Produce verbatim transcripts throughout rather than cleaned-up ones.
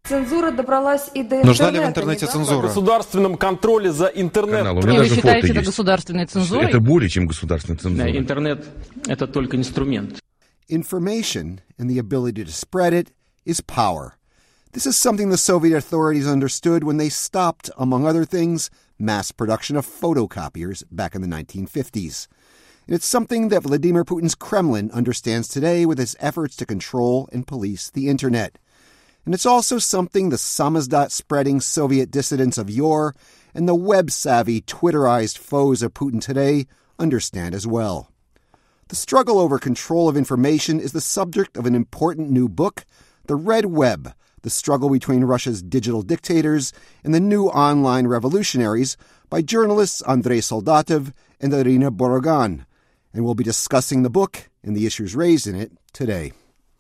Цензура добралась и до Нужна ли в интернете цензура? О государственном контроле за интернетом. И вы считаете это государственной цензурой? Это более чем государственная цензура. Интернет – это только инструмент. Information and the ability to spread it is power. This is something the Soviet authorities understood when they stopped, among other things, mass production of photocopiers back in the nineteen fifties. And it's something that Vladimir Putin's Kremlin understands today with its efforts to control and police the internet. And it's also something the samizdat-spreading Soviet dissidents of yore and the web-savvy, Twitterized foes of Putin today understand as well. The struggle over control of information is the subject of an important new book, The Red Web, The Struggle Between Russia's Digital Dictators and the New Online Revolutionaries, by journalists Andrei Soldatov and Irina Borogan. And we'll be discussing the book and the issues raised in it today.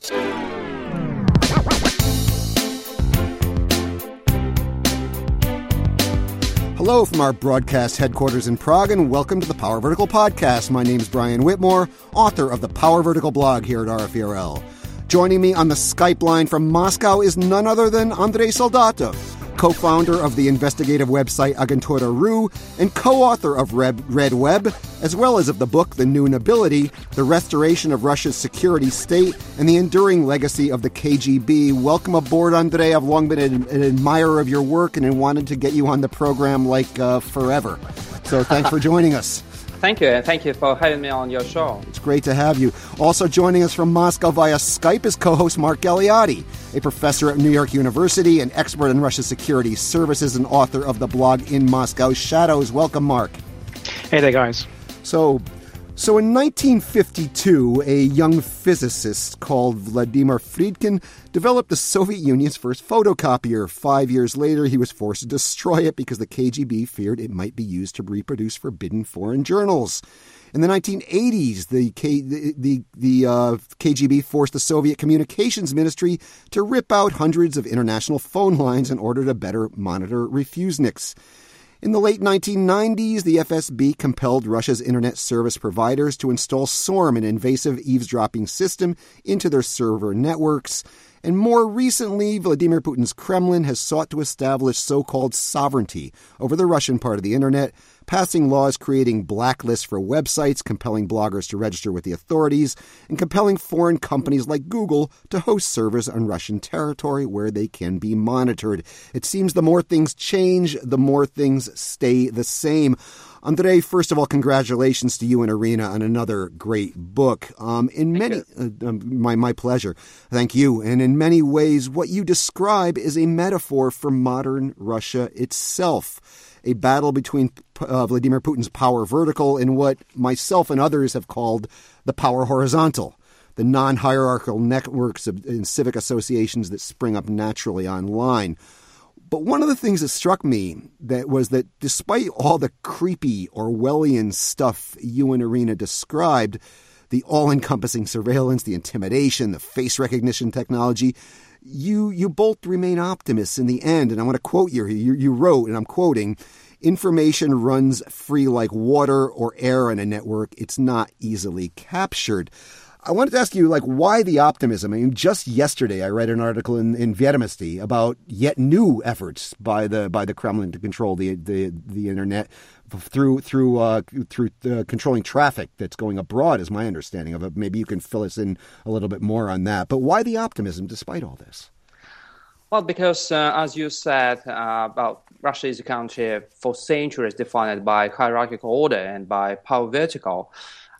Hello from our broadcast headquarters in Prague, and welcome to the Power Vertical Podcast. My name is Brian Whitmore, author of the Power Vertical blog here at R F E R L. Joining me on the Skype line from Moscow is none other than Andrei Soldatov, co-founder of the investigative website Agentura dot R U and co-author of Red, Red Web, as well as of the book The New Nobility, The Restoration of Russia's Security State and the Enduring Legacy of the K G B. Welcome aboard, Andrei. I've long been an, an admirer of your work and wanted to get you on the program like uh, forever. So thanks for joining us. Thank you, and thank you for having me on your show. It's great to have you. Also joining us from Moscow via Skype is co-host Mark Galeotti, a professor at New York University, an expert in Russia's security services, and author of the blog In Moscow's Shadows. Welcome, Mark. Hey there, guys. So, so in nineteen fifty-two, a young physicist called Vladimir Fridkin developed the Soviet Union's first photocopier. Five years later, he was forced to destroy it because the K G B feared it might be used to reproduce forbidden foreign journals. In the nineteen eighties, the K, the the, the uh, K G B forced the Soviet Communications Ministry to rip out hundreds of international phone lines in order to better monitor refuseniks. In the late nineteen nineties, the F S B compelled Russia's internet service providers to install SORM, an invasive eavesdropping system, into their server networks. And more recently, Vladimir Putin's Kremlin has sought to establish so-called sovereignty over the Russian part of the internet, passing laws creating blacklists for websites, compelling bloggers to register with the authorities, and compelling foreign companies like Google to host servers on Russian territory where they can be monitored. It seems the more things change, the more things stay the same. Andrei, first of all, congratulations to you and Irina on another great book. Um, in many, uh, um, my my pleasure. Thank you. And in many ways, what you describe is a metaphor for modern Russia itself, a battle between uh, Vladimir Putin's power vertical and what myself and others have called the power horizontal, the non-hierarchical networks of, and civic associations that spring up naturally online. But one of the things that struck me that was that despite all the creepy Orwellian stuff you and Irina described, the all-encompassing surveillance, the intimidation, the face recognition technology, you you both remain optimists in the end. And I want to quote you here. You, you wrote, and I'm quoting, "Information runs free like water or air in a network. It's not easily captured." I wanted to ask you, like, why the optimism? I mean, just yesterday I read an article in, in Vedomosti about yet new efforts by the by the Kremlin to control the the, the internet through through uh, through uh, controlling traffic that's going abroad, is my understanding of it. Maybe you can fill us in a little bit more on that. But why the optimism despite all this? Well, because uh, as you said, uh, about Russia is a country for centuries defined by hierarchical order and by power vertical,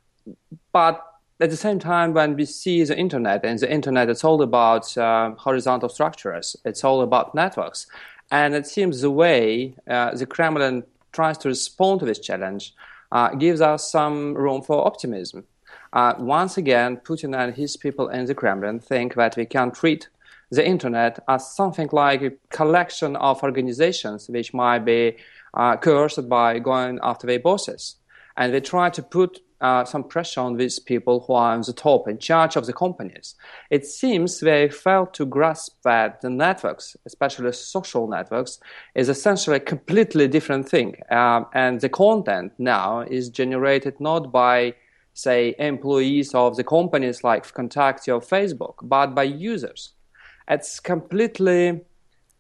but at the same time, when we see the internet, and the internet, it's all about uh, horizontal structures. It's all about networks. And it seems the way uh, the Kremlin tries to respond to this challenge uh, gives us some room for optimism. Uh, once again, Putin and his people in the Kremlin think that we can treat the internet as something like a collection of organizations which might be uh, coerced by going after their bosses. And they try to put Uh, some pressure on these people who are on the top, in charge of the companies. It seems they failed to grasp that the networks, especially social networks, is essentially a completely different thing. Um, and the content now is generated not by, say, employees of the companies like Contact or Facebook, but by users. It's completely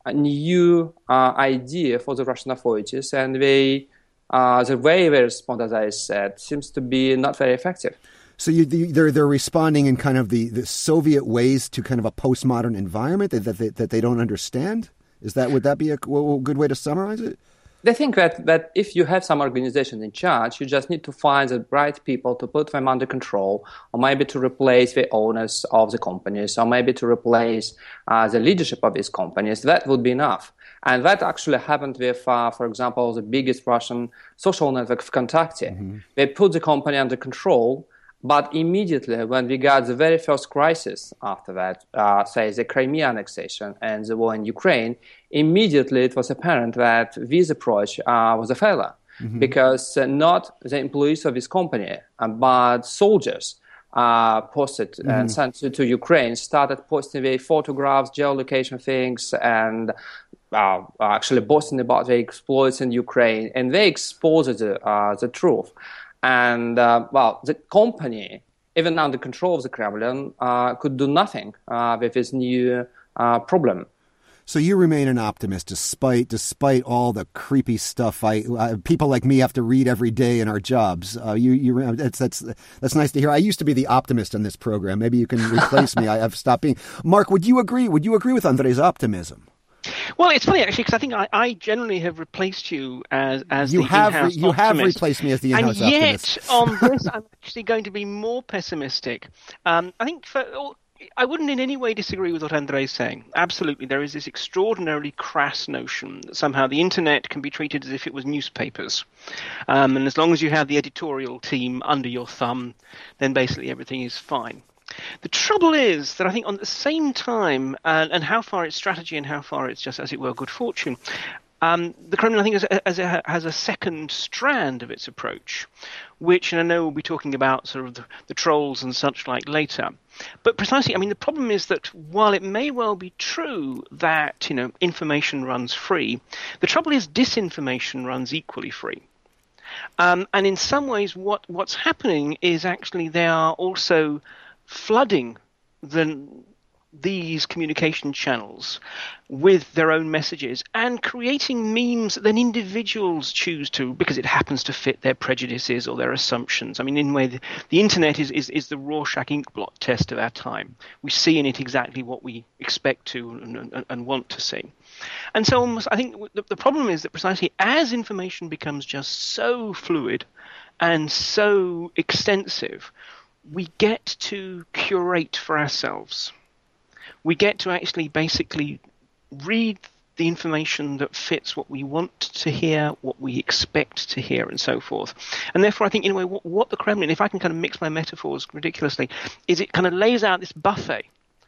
a new uh, idea for the Russian authorities, and they, uh, the way they respond, as I said, seems to be not very effective. So you, they're they're responding in kind of the, the Soviet ways to kind of a postmodern environment that that they, that they don't understand. Is that would that be a, a good way to summarize it? They think that, that if you have some organization in charge, you just need to find the right people to put them under control, or maybe to replace the owners of the companies, or maybe to replace uh, the leadership of these companies. That would be enough. And that actually happened with, uh, for example, the biggest Russian social network, VKontakte. Mm-hmm. They put the company under control, but immediately when we got the very first crisis after that, uh, say the Crimea annexation and the war in Ukraine, immediately it was apparent that this approach uh, was a failure, mm-hmm. because uh, not the employees of this company, uh, but soldiers uh, posted mm-hmm. and sent to, to Ukraine, started posting their photographs, geolocation things, and uh, actually boasting about their exploits in Ukraine, and they exposed the, uh, the truth. And, uh, well, the company, even under control of the Kremlin, uh, could do nothing uh, with this new uh, problem. So you remain an optimist despite despite all the creepy stuff I uh, people like me have to read every day in our jobs. Uh, you you that's that's that's nice to hear. I used to be the optimist on this program. Maybe you can replace me. I, I've stopped being. Mark, would you agree? Would you agree with Andrei's optimism? Well, it's funny actually because I think I, I generally have replaced you as as you the have in-house you optimist. have replaced me as the in-house and yet, optimist. on this, I'm actually going to be more pessimistic. Um, I think for. I wouldn't in any way disagree with what Andrei is saying. Absolutely, there is this extraordinarily crass notion that somehow the internet can be treated as if it was newspapers. Um, and as long as you have the editorial team under your thumb, then basically everything is fine. The trouble is that I think on the same time, uh, and how far it's strategy and how far it's just, as it were, good fortune, Um, the Kremlin, I think, has, has, a, has a second strand of its approach, which, and I know we'll be talking about sort of the, the trolls and such like later. But precisely, I mean, the problem is that while it may well be true that, you know, information runs free, the trouble is disinformation runs equally free. Um, and in some ways, what, what's happening is actually they are also flooding the these communication channels with their own messages and creating memes that then individuals choose to, because it happens to fit their prejudices or their assumptions. I mean, in a way, the, the internet is, is, is the Rorschach inkblot test of our time. We see in it exactly what we expect to and, and, and want to see. And so almost, I think the, the problem is that precisely as information becomes just so fluid and so extensive, we get to curate for ourselves. We get to actually basically read the information that fits what we want to hear, what we expect to hear, and so forth. And therefore, I think, in a way, what, what the Kremlin, if I can kind of mix my metaphors ridiculously, is it kind of lays out this buffet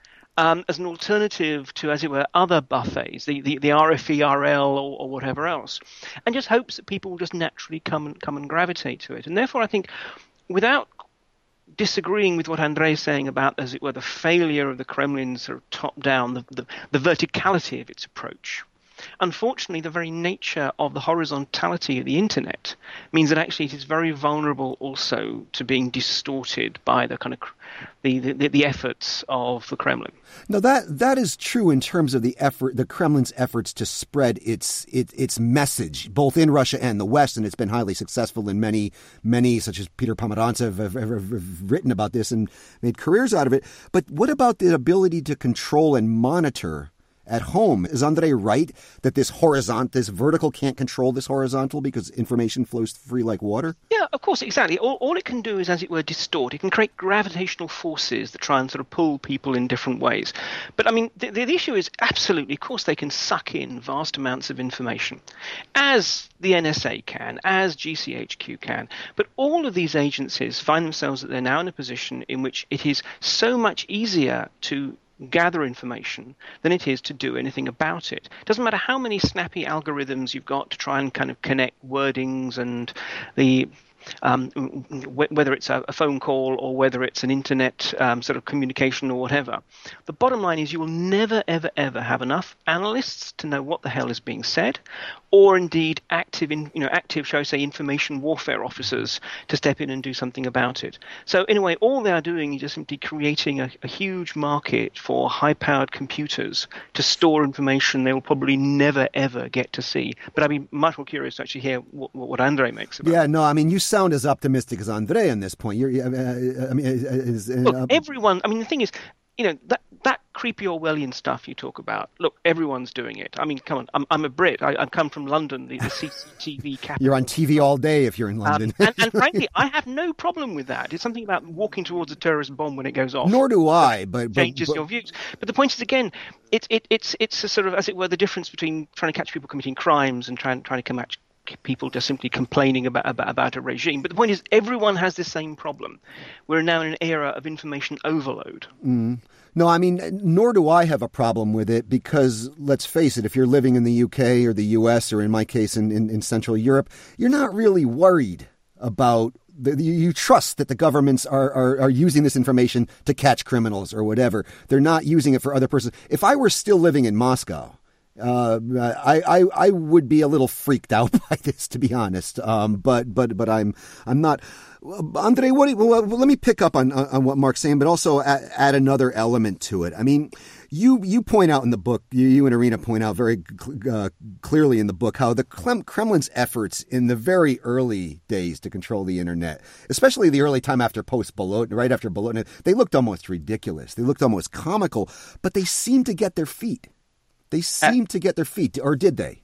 um, as an alternative to, as it were, other buffets, the, the, the R F E R L or, or whatever else, and just hopes that people will just naturally come and come and gravitate to it. And therefore, I think, without disagreeing with what Andrei is saying about, as it were, the failure of the Kremlin's sort of top-down, the, the, the verticality of its approach. Unfortunately, the very nature of the horizontality of the internet means that actually it is very vulnerable also to being distorted by the kind of the, the, the efforts of the Kremlin. No, that that is true in terms of the effort, the Kremlin's efforts to spread its it, its message, both in Russia and the West, and it's been highly successful in many, many, such as Peter Pomerantsev, have, have, have written about this and made careers out of it. But what about the ability to control and monitor at home? Is Andrei right that this horizontal, this vertical can't control this horizontal because information flows free like water? Yeah, of course, exactly. All, all it can do is, as it were, distort. It can create gravitational forces that try and sort of pull people in different ways. But, I mean, the, the issue is absolutely, of course, they can suck in vast amounts of information, as the N S A can, as G C H Q can. But all of these agencies find themselves that they're now in a position in which it is so much easier to gather information than it is to do anything about it. It doesn't matter how many snappy algorithms you've got to try and kind of connect wordings and the um, w- whether it's a, a phone call or whether it's an internet um, sort of communication or whatever. The bottom line is you will never, ever, ever have enough analysts to know what the hell is being said, or indeed active, in, you know, active, shall I say, information warfare officers to step in and do something about it. So in a way, all they are doing is just simply creating a, a huge market for high-powered computers to store information they will probably never, ever get to see. But I'd be much more curious to actually hear what, what Andrei makes about it. Yeah, no, I mean, you sound as optimistic as Andrei on this point. You're, uh, I mean, is, is, uh, Look, everyone, I mean, the thing is, you know, that that creepy Orwellian stuff you talk about, look, everyone's doing it. I mean, come on, I'm, I'm a Brit. I, I come from London, the, the C C T V capital. You're on T V all day if you're in London. Um, and, and frankly, I have no problem with that. It's something about walking towards a terrorist bomb when it goes off. Nor do I, but... but changes but, your views. But the point is, again, it, it, it's it's a sort of, as it were, the difference between trying to catch people committing crimes and trying, trying to catch people just simply complaining about, about about a regime. But the point is, everyone has the same problem. We're now in an era of information overload. Mm. No, I mean, nor do I have a problem with it because, let's face it, if you're living in the U K or the U S or in my case in, in, in Central Europe, you're not really worried about, the, you trust that the governments are, are, are using this information to catch criminals or whatever. They're not using it for other purposes. If I were still living in Moscow, Uh, I, I I would be a little freaked out by this, to be honest. Um, but but but I'm I'm not. Andrei, what? Well, let me pick up on on what Mark's saying, but also add, add another element to it. I mean, you you point out in the book, you, you and Irina point out very uh, clearly in the book how the Kremlin's efforts in the very early days to control the internet, especially the early time after post Bolotny, right after Bolotny, they looked almost ridiculous. They looked almost comical, but they seemed to get their feet. They seem uh, to get their feet, or did they?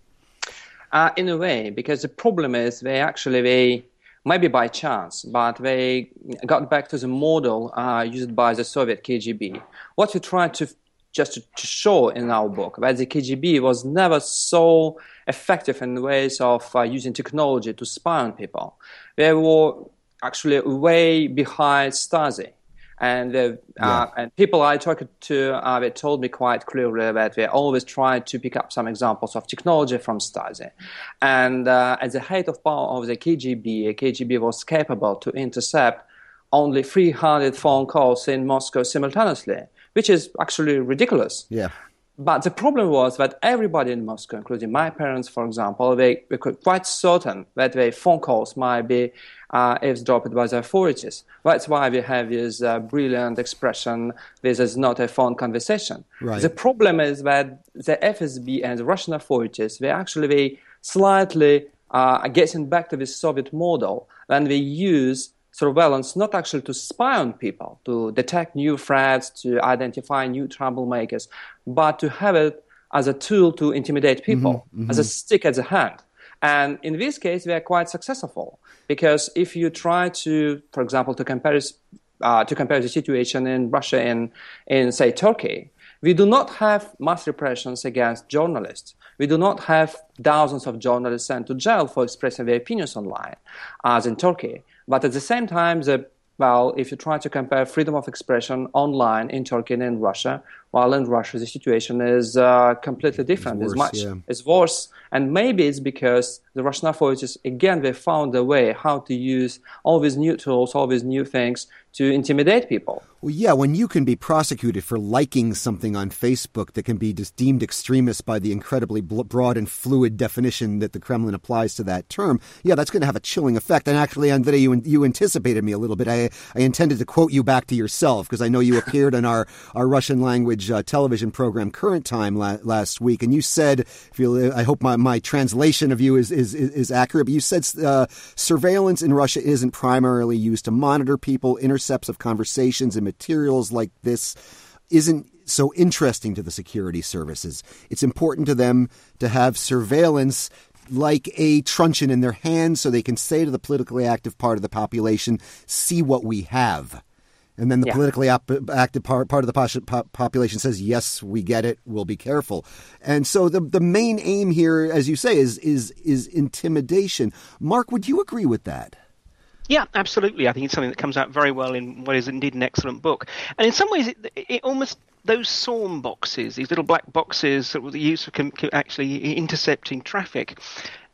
Uh, in a way, because the problem is they actually, they maybe by chance, but they got back to the model uh, used by the Soviet K G B. What we tried to just to, to show in our book, that the K G B was never so effective in ways of uh, using technology to spy on people. They were actually way behind Stasi. And the, uh, yeah. and people I talked to, uh, they told me quite clearly that they always tried to pick up some examples of technology from Stasi. And uh, at the height of power of the K G B, K G B was capable to intercept only three hundred phone calls in Moscow simultaneously, which is actually ridiculous. Yeah. But the problem was that everybody in Moscow, including my parents, for example, they were quite certain that their phone calls might be uh, eavesdropped by the authorities. That's why we have this uh, brilliant expression, this is not a phone conversation. Right. The problem is that the F S B and the Russian authorities, they actually they slightly uh, getting back to this Soviet model, and they use surveillance not actually to spy on people, to detect new threats, to identify new troublemakers, but to have it as a tool to intimidate people, mm-hmm, mm-hmm. as a stick at the hand. And in this case, they are quite successful because if you try to, for example, to compare uh, to compare the situation in Russia and in, say, Turkey, we do not have mass repressions against journalists. We do not have thousands of journalists sent to jail for expressing their opinions online, as in Turkey. But at the same time, the, well, if you try to compare freedom of expression online in Turkey and in Russia, while in Russia the situation is uh, completely different. It's, worse, it's much, yeah. it's worse. And maybe it's because the Russian authorities, again, they found a way how to use all these new tools, all these new things to intimidate people. Well, yeah, when you can be prosecuted for liking something on Facebook that can be just deemed extremist by the incredibly broad and fluid definition that the Kremlin applies to that term, yeah, that's going to have a chilling effect. And actually, Andrei, you, you anticipated me a little bit. I, I intended to quote you back to yourself because I know you appeared on our, our Russian language uh, television program Current Time la- last week. And you said, if you, I hope my, my translation of you is, is, is accurate, but you said uh, surveillance in Russia isn't primarily used to monitor people. Intercepts of conversations and materials like this isn't so interesting to the security services. It's important to them to have surveillance like a truncheon in their hand so they can say to the politically active part of the population, see what we have. And then the yeah. politically ap- active part, part of the po- population says, yes, we get it. We'll be careful. And so the the main aim here, as you say, is is is intimidation. Mark, would you agree with that? Yeah, absolutely. I think it's something that comes out very well in what is indeed an excellent book. And in some ways, it, it almost those SORM boxes, these little black boxes that were used for com- actually intercepting traffic,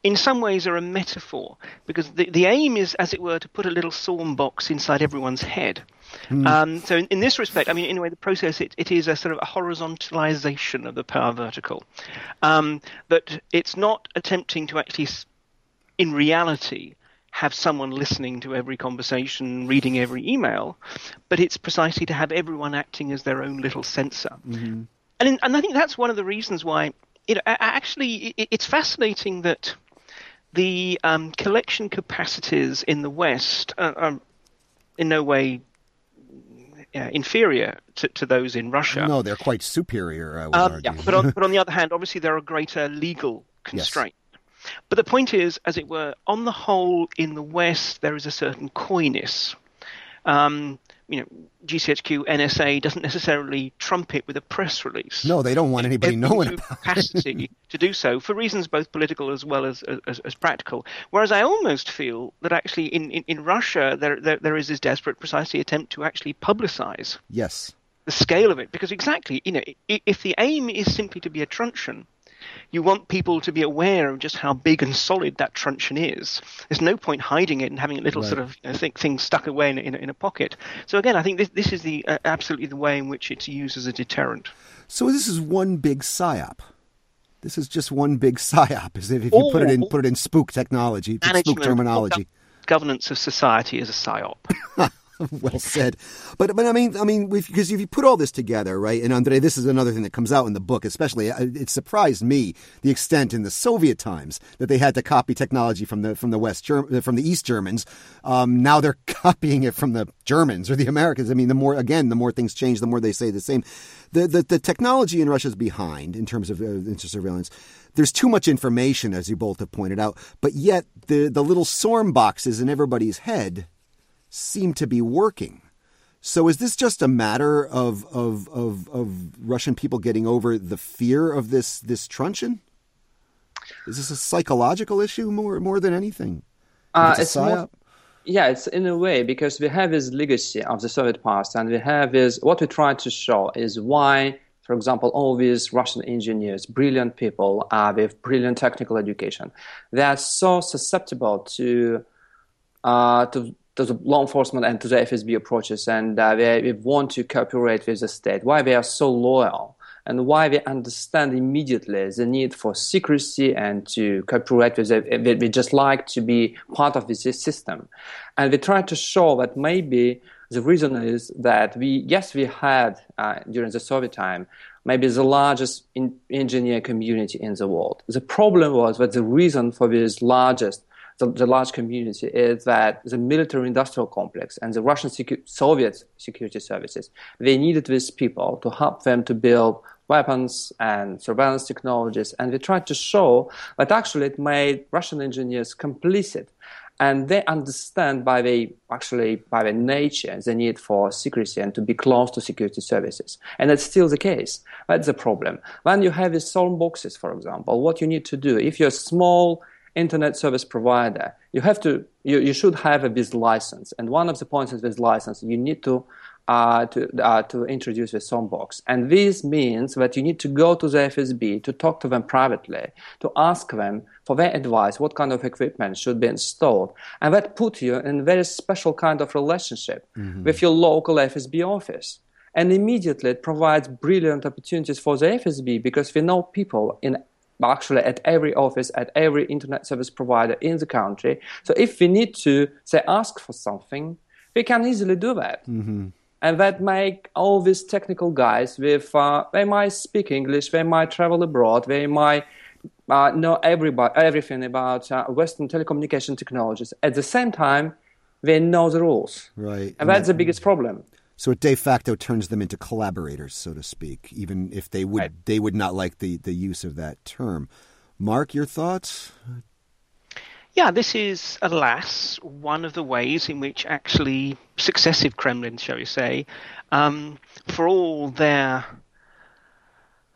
in some ways are a metaphor, because the, the aim is, as it were, to put a little SORM box inside everyone's head. Mm. Um, so in, in this respect, I mean, in a way, the process, it, it is a sort of a horizontalization of the power vertical. Um, that it's not attempting to actually, in reality, have someone listening to every conversation, reading every email, but it's precisely to have everyone acting as their own little censor. Mm-hmm. And, in, and I think that's one of the reasons why, you know, actually, it, it's fascinating that the um, collection capacities in the West are, are in no way uh, inferior to, to those in Russia. No, they're quite superior, I would um, argue. Yeah, but, on, but on the other hand, obviously there are greater legal constraints. Yes. But the point is, as it were, on the whole, in the West, there is a certain coyness. Um, you know, G C H Q, N S A doesn't necessarily trump it with a press release. No, they don't want anybody knowing about it. Capacity to do so for reasons both political as well as as, as practical. Whereas I almost feel that actually in, in, in Russia there, there there is this desperate, precisely attempt to actually publicize yes the scale of it, because exactly, you know, if the aim is simply to be a truncheon, you want people to be aware of just how big and solid that truncheon is. There's no point hiding it and having a little right. sort of you know, thing, thing stuck away in, in, in a pocket. So again, I think this, this is the uh, absolutely the way in which it's used as a deterrent. So this is one big psyop. This is just one big psyop, as if, if you or, put it in put it in spook technology, spook terminology. Governance of society is a psyop. Well said. But but I mean, I mean, because if you put all this together, right, and Andrei, this is another thing that comes out in the book, especially, it surprised me the extent in the Soviet times that they had to copy technology from the from the West Germ- from the East Germans. Um, now they're copying it from the Germans or the Americans. I mean, the more, again, the more things change, the more they say the same. The the, the technology in Russia is behind in terms of uh, surveillance. There's too much information, as you both have pointed out, but yet the, the little SORM boxes in everybody's head seem to be working. So is this just a matter of of of, of Russian people getting over the fear of this this truncheon? Is this a psychological issue more more than anything? Uh, it's it's more, yeah, it's in a way, because we have this legacy of the Soviet past, and we have this, what we try to show is why, for example, all these Russian engineers, brilliant people uh, with brilliant technical education, they are so susceptible to uh, to to the law enforcement and to the F S B approaches, and uh, they, they want to cooperate with the state, why they are so loyal, and why they understand immediately the need for secrecy and to cooperate with it. They, they just like to be part of this system. And we try to show that maybe the reason is that we, yes, we had, uh, during the Soviet time, maybe the largest in engineer community in the world. The problem was that the reason for this largest The, the large community is that the military-industrial complex and the Russian secu- Soviet security services, they needed these people to help them to build weapons and surveillance technologies. And we tried to show that actually it made Russian engineers complicit. And they understand by the, actually by their nature, the need for secrecy and to be close to security services. And that's still the case. That's the problem. When you have these SORM boxes, for example, what you need to do, if you're a small internet service provider, you have to, you, you should have a biz license. And one of the points of this license, you need to uh, to uh, to introduce a SORM box. And this means that you need to go to the F S B to talk to them privately, to ask them for their advice, what kind of equipment should be installed. And that puts you in a very special kind of relationship mm-hmm. with your local F S B office. And immediately it provides brilliant opportunities for the F S B, because we know people in actually at every office, at every internet service provider in the country. So if we need to, say, ask for something, we can easily do that. Mm-hmm. And that make all these technical guys with, uh, they might speak English, they might travel abroad, they might uh, know everybody, everything about uh, Western telecommunication technologies. At the same time, they know the rules. Right. And, and that's that, the biggest problem. So it de facto turns them into collaborators, so to speak, even if they would right. they would not like the, the use of that term. Mark, your thoughts? Yeah, this is, alas, one of the ways in which actually successive Kremlins, shall we say, um, for all their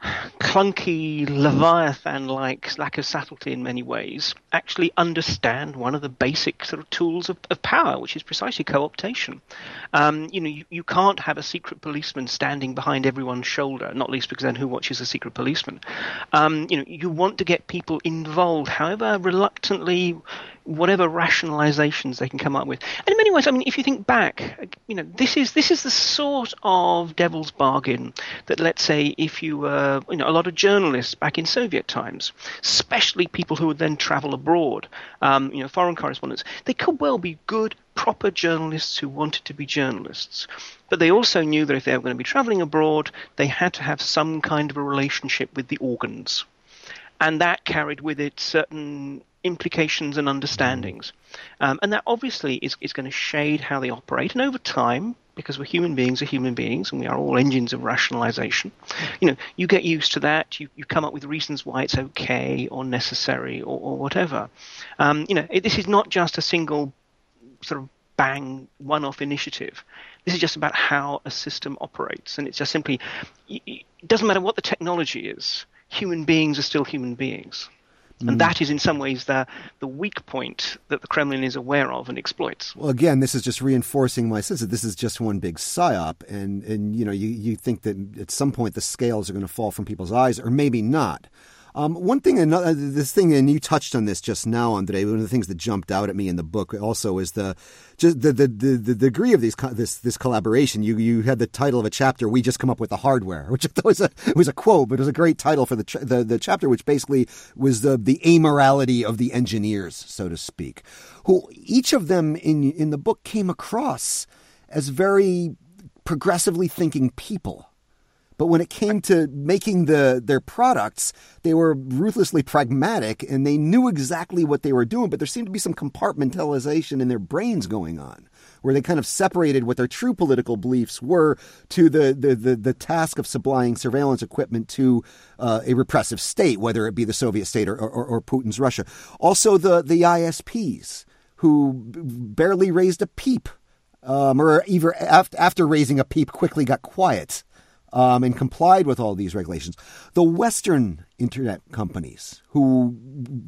clunky Leviathan-like lack of subtlety in many ways, actually understand one of the basic sort of tools of, of power, which is precisely co-optation. Um, you know, you, you can't have a secret policeman standing behind everyone's shoulder, not least because then who watches a secret policeman? Um, you know, you want to get people involved, however reluctantly, whatever rationalizations they can come up with. And in many ways, I mean, if you think back, you know, this is this is the sort of devil's bargain that, let's say, if you were, you know, a lot of journalists back in Soviet times, especially people who would then travel abroad, um, you know, foreign correspondents, they could well be good, proper journalists who wanted to be journalists. But they also knew that if they were going to be traveling abroad, they had to have some kind of a relationship with the organs. And that carried with it certain implications and understandings. Um, and that obviously is, is going to shade how they operate. And over time, because we're human beings are human beings and we are all engines of rationalization, you know, you get used to that. You, you come up with reasons why it's okay or necessary or, or whatever. Um, you know, it, this is not just a single sort of bang one-off initiative. This is just about how a system operates. And it's just simply, it doesn't matter what the technology is, human beings are still human beings. And that is in some ways the the weak point that the Kremlin is aware of and exploits. Well, again, this is just reinforcing my sense that this is just one big psyop. And, and you know, you, you think that at some point the scales are going to fall from people's eyes, or maybe not. Um, one thing, another, this thing, and you touched on this just now, Andre. One of the things that jumped out at me in the book also is the just the the, the, the degree of these this this collaboration. You you had the title of a chapter, "We Just Come Up with the Hardware," which I thought was a it was a quote, but it was a great title for the ch- the, the chapter, which basically was the the amorality of the engineers, so to speak, who each of them in in the book came across as very progressively thinking people. But when it came to making the their products, they were ruthlessly pragmatic and they knew exactly what they were doing. But there seemed to be some compartmentalization in their brains going on, where they kind of separated what their true political beliefs were to the the the, the task of supplying surveillance equipment to uh, a repressive state, whether it be the Soviet state or, or, or Putin's Russia. Also, the the I S Ps, who barely raised a peep, um, or even after, after raising a peep, quickly got quiet. Um, and complied with all these regulations. The Western internet companies, who,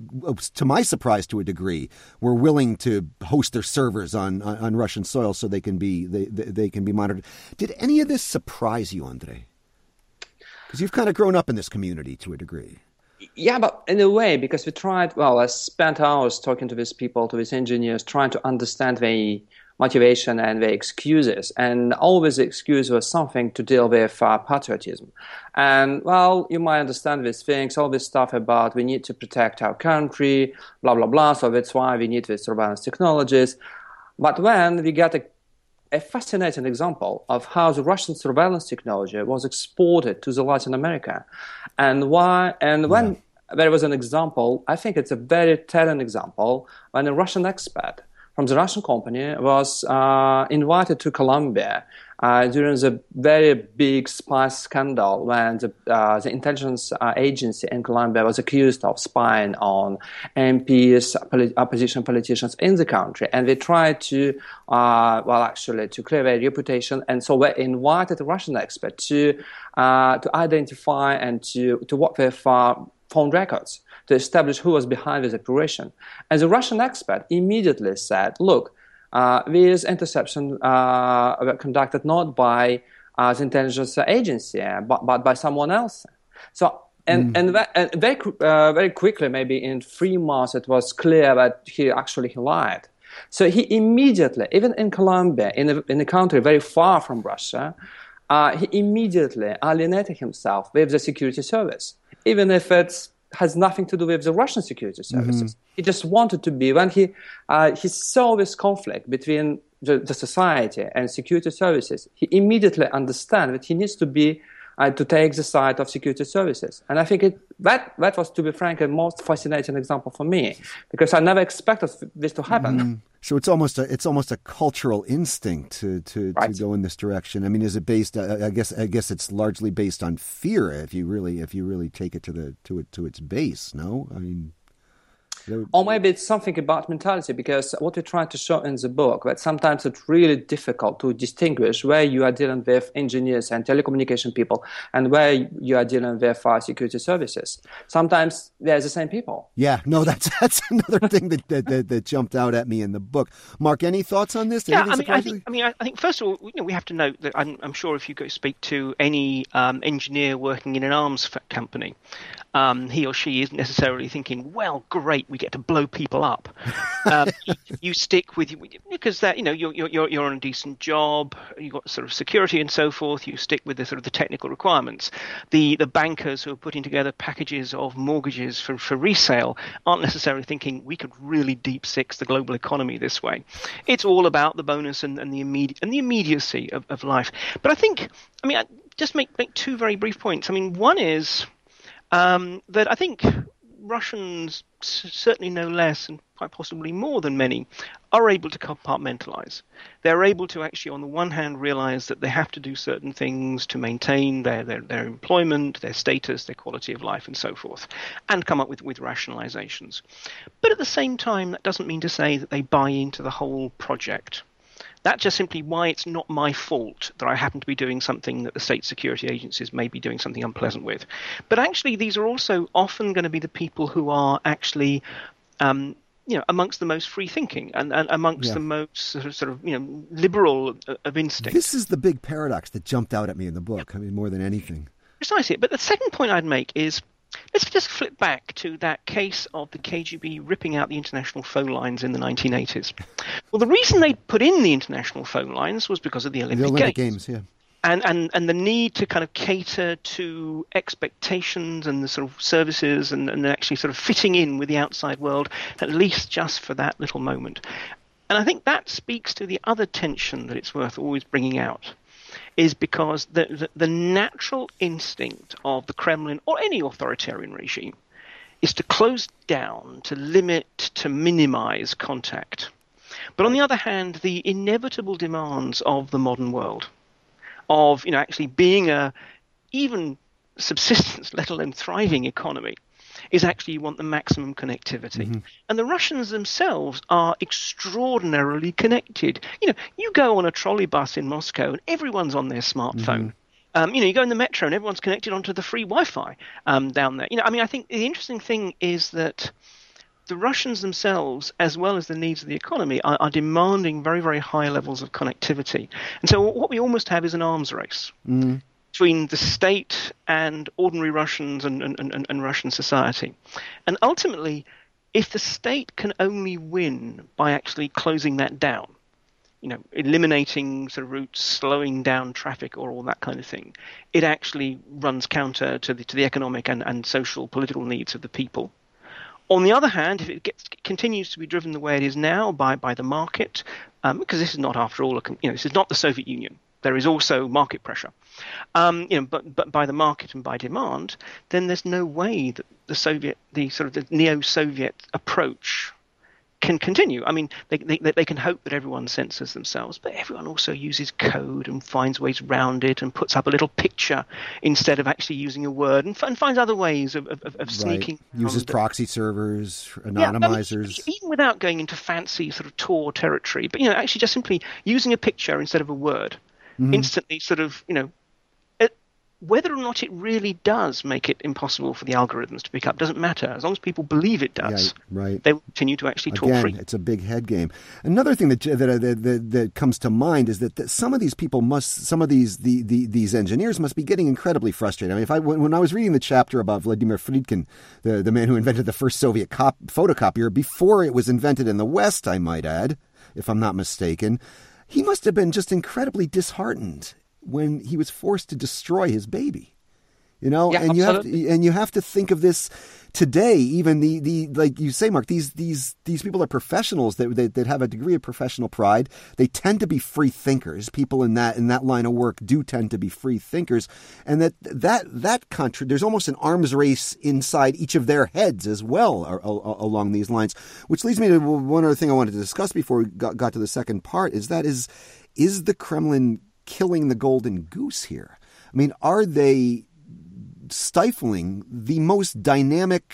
to my surprise to a degree, were willing to host their servers on, on, on Russian soil so they can be they, they can be monitored. Did any of this surprise you, Andre? Because you've kind of grown up in this community to a degree. Yeah, but in a way, because we tried, well, I spent hours talking to these people, to these engineers, trying to understand their motivation and their excuses. And always the excuse was something to deal with uh, patriotism. And, well, you might understand these things, all this stuff about we need to protect our country, blah, blah, blah. So that's why we need these surveillance technologies. But when we get a a fascinating example of how the Russian surveillance technology was exported to the Latin America, and why. And when yeah. there was an example, I think it's a very telling example, when a Russian expert from the Russian company was uh, invited to Colombia uh, during the very big spy scandal when the, uh, the intelligence uh, agency in Colombia was accused of spying on M Ps, polit- opposition politicians in the country. And they tried to, uh, well, actually, to clear their reputation. And so they invited a Russian expert to uh, to identify and to, to work with uh, phone records to establish who was behind this operation. And the Russian expert immediately said, look, uh, these interceptions uh, were conducted not by uh, the intelligence agency, but, but by someone else. So, and, mm. and, that, and very, uh, very quickly, maybe in three months, it was clear that he actually he lied. So he immediately, even in Colombia, in a, in a country very far from Russia, uh, he immediately alienated himself with the security service, even if it's has nothing to do with the Russian security services. Mm-hmm. He just wanted to be, when he uh, he saw this conflict between the, the society and security services, he immediately understood that he needs to be uh, to take the side of security services. And I think it, that that was, to be frank, a most fascinating example for me, because I never expected this to happen. Mm-hmm. So it's almost a it's almost a cultural instinct to to, right. to go in this direction. I mean, is it based? Uh, I guess I guess it's largely based on fear. If you really if you really take it to the to it to its base, no, I mean, Or maybe it's something about mentality, because what we're trying to show in the book, that sometimes it's really difficult to distinguish where you are dealing with engineers and telecommunication people and where you are dealing with uh, security services. Sometimes they're the same people. Yeah, no, that's that's another thing that, that, that, that jumped out at me in the book. Mark, any thoughts on this? Yeah, I mean, I think, I mean, I think first of all, you know, we have to note that I'm, I'm sure if you go speak to any um, engineer working in an arms company, um, he or she isn't necessarily thinking, well, great, we get to blow people up. um, you, you stick with because that you know you're you're you're on a decent job, you've got sort of security and so forth. You stick with the sort of the technical requirements. The the bankers who are putting together packages of mortgages for, for resale aren't necessarily thinking we could really deep six the global economy this way. It's all about the bonus and, and the immediate and the immediacy of, of life. But I think, I mean, I just make make two very brief points. I mean, one is um, that I think Russians, certainly no less and quite possibly more than many, are able to compartmentalize. They're able to actually, on the one hand, realize that they have to do certain things to maintain their, their, their employment, their status, their quality of life, and so forth, and come up with, with rationalizations. But at the same time, that doesn't mean to say that they buy into the whole project. That's just simply why it's not my fault that I happen to be doing something that the state security agencies may be doing something unpleasant with. But actually, these are also often going to be the people who are actually, um, you know, amongst the most free-thinking and, and amongst yeah. the most sort of, sort of, you know, liberal of instinct. This is the big paradox that jumped out at me in the book. I mean, more than anything. Precisely. But the second point I'd make is, let's just flip back to that case of the K G B ripping out the international phone lines in the nineteen eighties. Well, the reason they put in the international phone lines was because of the Olympic, the Olympic Games. Games, yeah. And, and and the need to kind of cater to expectations and the sort of services and, and actually sort of fitting in with the outside world, at least just for that little moment. And I think that speaks to the other tension that it's worth always bringing out, is because the, the, the natural instinct of the Kremlin or any authoritarian regime is to close down, to limit, to minimize contact. But on the other hand, the inevitable demands of the modern world, of you know actually being a even subsistence, let alone thriving economy, is actually you want the maximum connectivity. Mm-hmm. And the Russians themselves are extraordinarily connected. You know, you go on a trolley bus in Moscow and everyone's on their smartphone. Mm-hmm. Um, you know, you go in the metro and everyone's connected onto the free Wi-Fi um, down there. You know, I mean, I think the interesting thing is that the Russians themselves, as well as the needs of the economy, are, are demanding very, very high levels of connectivity. And so what we almost have is an arms race mm-hmm. between the state and ordinary Russians and, and, and, and Russian society. And ultimately, if the state can only win by actually closing that down, you know, eliminating sort of routes, slowing down traffic or all that kind of thing, it actually runs counter to the, to the economic and, and social political needs of the people. On the other hand, if it gets, continues to be driven the way it is now by, by the market, um, because this is not, after all, a, you know, this is not the Soviet Union. There is also market pressure, um, you know, but but by the market and by demand, then there's no way that the Soviet, the sort of the neo-Soviet approach can continue. I mean, they, they they can hope that everyone censors themselves, but everyone also uses code and finds ways around it and puts up a little picture instead of actually using a word, and, and finds other ways of, of, of sneaking. Right. Uses proxy servers, anonymizers. Yeah, I mean, even without going into fancy sort of Tor territory, but, you know, actually just simply using a picture instead of a word, mm-hmm. instantly sort of, you know, whether or not it really does make it impossible for the algorithms to pick up doesn't matter. As long as people believe it does, yeah, right. they will continue to actually talk Again, free. It's a big head game. Another thing that that, that, that, that comes to mind is that, that some of these people must, some of these the, the, these engineers must be getting incredibly frustrated. I mean, if I when, when I was reading the chapter about Vladimir Friedkin, the, the man who invented the first Soviet cop, photocopier, before it was invented in the West, I might add, if I'm not mistaken, he must have been just incredibly disheartened when he was forced to destroy his baby, you know, yeah, and absolutely. you have to, and you have to think of this today. Even the, the like you say, Mark, these these these people are professionals that, that that have a degree of professional pride. They tend to be free thinkers. People in that in that line of work do tend to be free thinkers, and that that that contra- there's almost an arms race inside each of their heads as well or, or, along these lines. Which leads me to one other thing I wanted to discuss before we got, got to the second part. Is that is is the Kremlin killing the golden goose here? I mean, are they stifling the most dynamic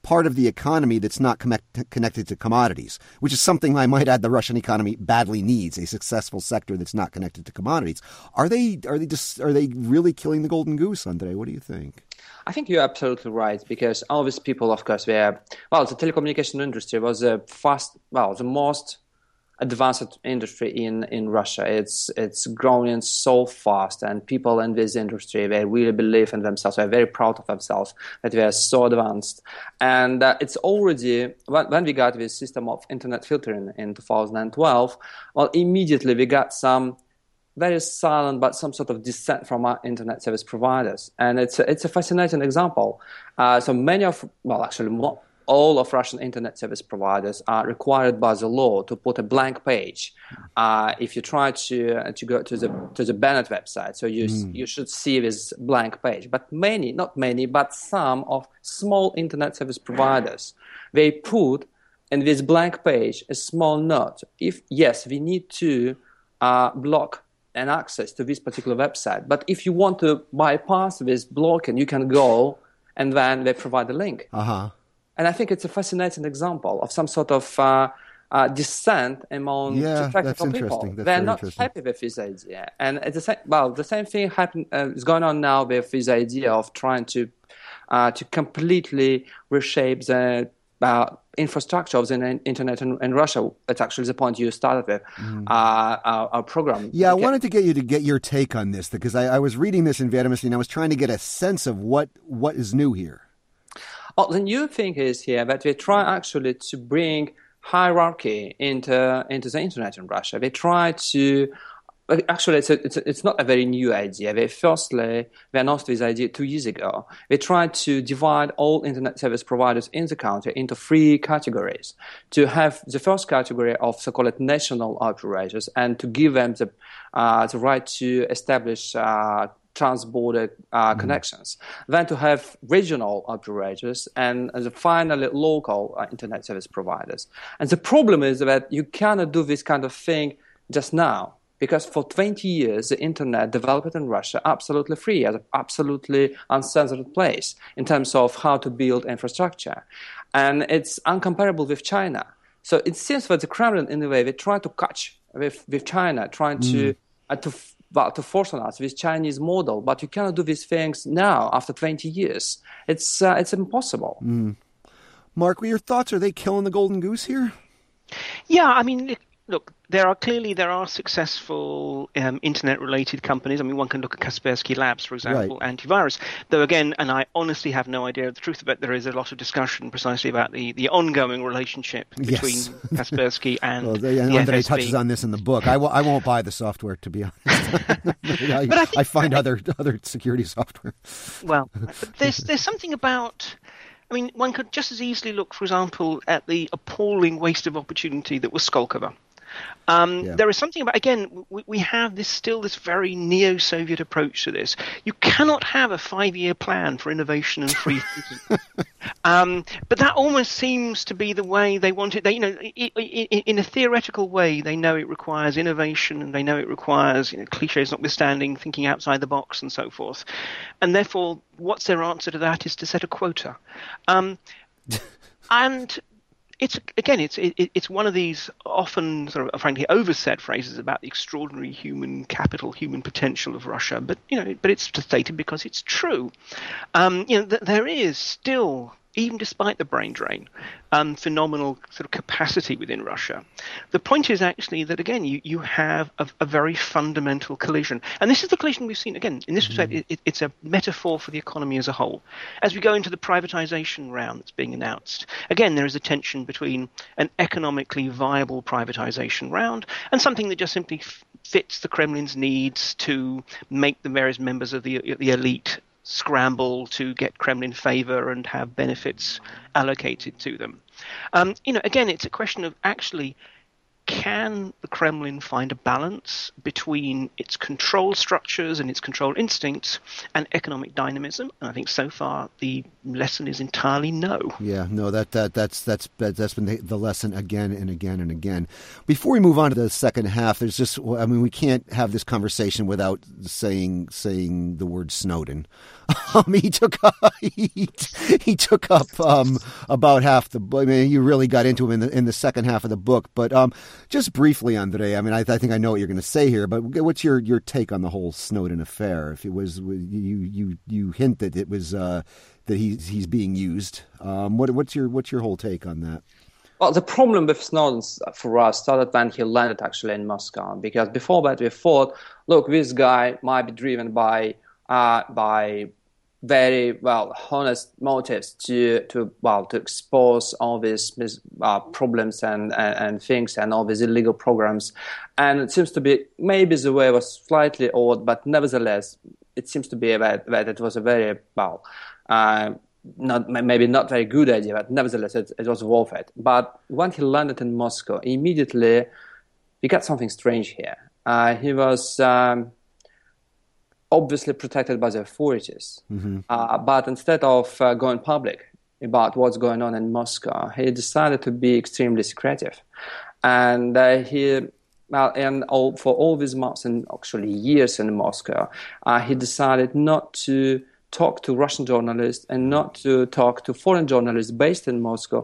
part of the economy that's not connect- connected to commodities, which is something I might add the Russian economy badly needs, a successful sector that's not connected to commodities. Are they are they just are they really killing the golden goose, Andrei? What do you think? I think you're absolutely right, because all these people, of course, were, well, the telecommunication industry was the fast, well, the most advanced industry in, in Russia. It's it's growing so fast, and people in this industry, they really believe in themselves. They're very proud of themselves that they are so advanced. And uh, it's already, when, when we got this system of internet filtering in two thousand twelve, well, immediately we got some very silent but some sort of dissent from our internet service providers. And it's a, it's a fascinating example. Uh, so many of, well, actually, more, all of Russian internet service providers are required by the law to put a blank page uh, if you try to uh, to go to the to the Bennett website. So you mm. you should see this blank page. But many, not many, but some of small internet service providers, they put in this blank page a small note. If yes, we need to uh, block an access to this particular website. But if you want to bypass this blocking, you can go, and then they provide a link. Uh-huh. And I think it's a fascinating example of some sort of uh, uh, dissent among yeah, the practical that's people. That's They're not happy with this idea. And it's the same, well, the same thing happen, uh, is going on now with this idea of trying to uh, to completely reshape the uh, infrastructure of the internet in, in Russia. It's actually the point you started with, mm. uh, our, our program. Yeah, I wanted to get you to get your take on this, because I, I was reading this in Vedomosti and I was trying to get a sense of what, what is new here. Oh, the new thing is here that we try actually to bring hierarchy into into the internet in Russia. They try to actually it's a, it's a, it's not a very new idea. They firstly they announced this idea two years ago. They tried to divide all internet service providers in the country into three categories. To have the first category of so-called national operators, and to give them the uh, the right to establish Uh, trans-border uh, mm. connections, then to have regional operators, and, and finally local uh, internet service providers. And the problem is that you cannot do this kind of thing just now, because for twenty years the internet developed in Russia absolutely free, as an absolutely uncensored place in terms of how to build infrastructure. And it's uncomparable with China. So it seems that the Kremlin, in a way, they try to catch with, with China, trying mm. to uh, to But to force on us this Chinese model, but you cannot do these things now after twenty years. It's uh, it's impossible. Mm. Mark, what are your thoughts? Are they killing the golden goose here? Yeah, I mean, look, there are clearly there are successful um, internet-related companies. I mean, one can look at Kaspersky Labs, for example, right. antivirus. Though again, and I honestly have no idea of the truth of it, there is a lot of discussion precisely about the, the ongoing relationship between yes. Kaspersky and well, they, and the Andrei F S B. touches on this in the book. I, w- I won't buy the software, to be honest. I, but I, think, I find other other security software. Well, there's there's something about. I mean, one could just as easily look, for example, at the appalling waste of opportunity that was Skolkovo. Um, yeah. There is something about, again, we, we have this still this very neo-Soviet approach to this. You cannot have a five-year plan for innovation and free thinking. um, but that almost seems to be the way they want it. They, you know, i- i- in a theoretical way, they know it requires innovation, and they know it requires, you know, cliches notwithstanding, thinking outside the box and so forth. And therefore, what's their answer to that is to set a quota. Um, and It's again, it's it, it's one of these often sort of frankly oversaid phrases about the extraordinary human capital, human potential of Russia. But you know, but it's stated because it's true. Um, you know, th- there is still, even despite the brain drain, um, phenomenal sort of capacity within Russia. The point is actually that, again, you, you have a, a very fundamental collision. And this is the collision we've seen, again, in this mm-hmm. respect, it, it's a metaphor for the economy as a whole. As we go into the privatization round that's being announced, again, there is a tension between an economically viable privatization round and something that just simply f- fits the Kremlin's needs to make the various members of the, the elite scramble to get Kremlin favor and have benefits allocated to them. Um, you know, again, it's a question of actually, can the Kremlin find a balance between its control structures and its control instincts and economic dynamism? And I think so far the lesson is entirely no. Yeah, no, that that that's that's that's been the, the lesson again and again and again. Before we move on to the second half, there's just, I mean, we can't have this conversation without saying saying the word Snowden. Um, he took he, he took up um, about half the. I mean, you really got into him in the in the second half of the book. But um, just briefly, Andrei. I mean, I, I think I know what you're going to say here. But what's your, your take on the whole Snowden affair? If it was you you you hint that it was uh, that he's he's being used. Um, what what's your what's your whole take on that? Well, the problem with Snowden for us started when he landed actually in Moscow, because before that we thought, look, this guy might be driven by uh, by very well honest motives to to well to expose all these uh, problems and, and and things and all these illegal programs, and it seems to be maybe the way was slightly odd, but nevertheless it seems to be that, that it was a very well uh, not maybe not very good idea, but nevertheless it, it was worth it. But when he landed in Moscow, immediately we got something strange here. Uh, he was. Um, obviously protected by the authorities. Mm-hmm. Uh, but instead of uh, going public about what's going on in Moscow, he decided to be extremely secretive. And uh, he, well, and all, for all these months and actually years in Moscow, uh, he decided not to talk to Russian journalists and not to talk to foreign journalists based in Moscow,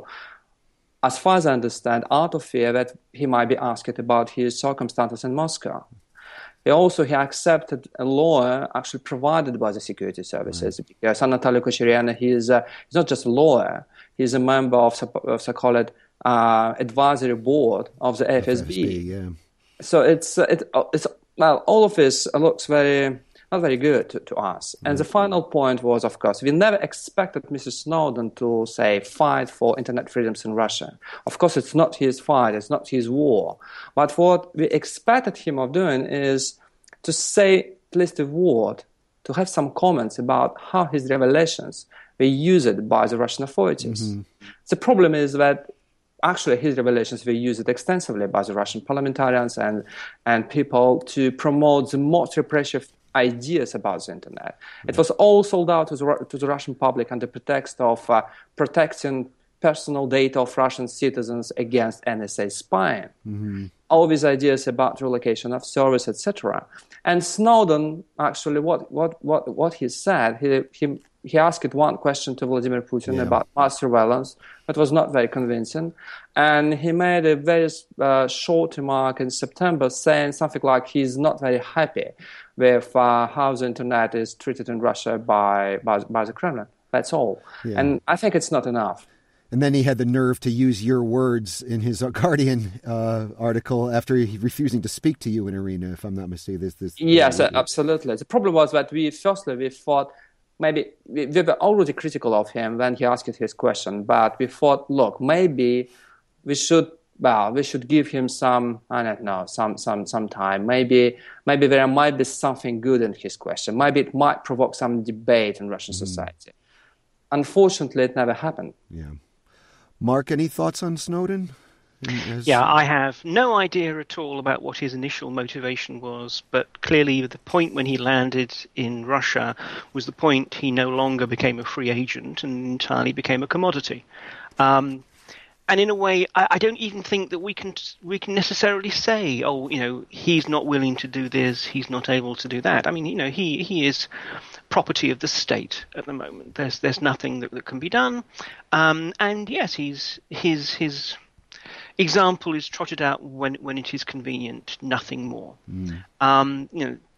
as far as I understand, out of fear that he might be asked about his circumstances in Moscow. He also he accepted a lawyer actually provided by the security services, right. Because Anatoly Kocheryan, he is uh, he's not just a lawyer, he's a member of of the called uh, advisory board of the F S B. F S B, yeah. So it's uh, it it's well, all of this looks very not very good to, to us. Mm-hmm. And the final point was, of course, we never expected Mister Snowden to, say, fight for internet freedoms in Russia. Of course, it's not his fight, it's not his war. But what we expected him of doing is to say at least a word, to have some comments about how his revelations were used by the Russian authorities. Mm-hmm. The problem is that actually his revelations were used extensively by the Russian parliamentarians and, and people to promote the most repressive ideas about the internet. Mm-hmm. It was all sold out to the, to the Russian public under pretext of uh, protecting personal data of Russian citizens against N S A spying. Mm-hmm. All these ideas about relocation of service, et cetera. And Snowden, actually, what what what what he said, he he he asked one question to Vladimir Putin yeah. about mass surveillance. That was not very convincing, and he made a very uh, short remark in September, saying something like he's not very happy with uh, how the internet is treated in Russia by by, by the Kremlin. That's all, yeah. And I think it's not enough. And then he had the nerve to use your words in his Guardian uh, article after he refusing to speak to you in Arena, if I'm not mistaken. This, this, yes, uh, absolutely. The problem was that we, firstly, we thought maybe we, we were already critical of him when he asked his question, but we thought, look, maybe we should, well, we should give him some, I don't know, some, some, some time. Maybe, maybe there might be something good in his question. Maybe it might provoke some debate in Russian mm-hmm. society. Unfortunately, it never happened. Yeah. Mark, any thoughts on Snowden? As... Yeah, I have no idea at all about what his initial motivation was, but clearly the point when he landed in Russia was the point he no longer became a free agent and entirely became a commodity. Um, and in a way, I, I don't even think that we can we can necessarily say, oh, you know, he's not willing to do this, he's not able to do that. I mean, you know, he, he is property of the state at the moment. There's there's nothing that, that can be done. Um, and yes, he's his his example is trotted out when when it is convenient, nothing more. Mm. Um, you know,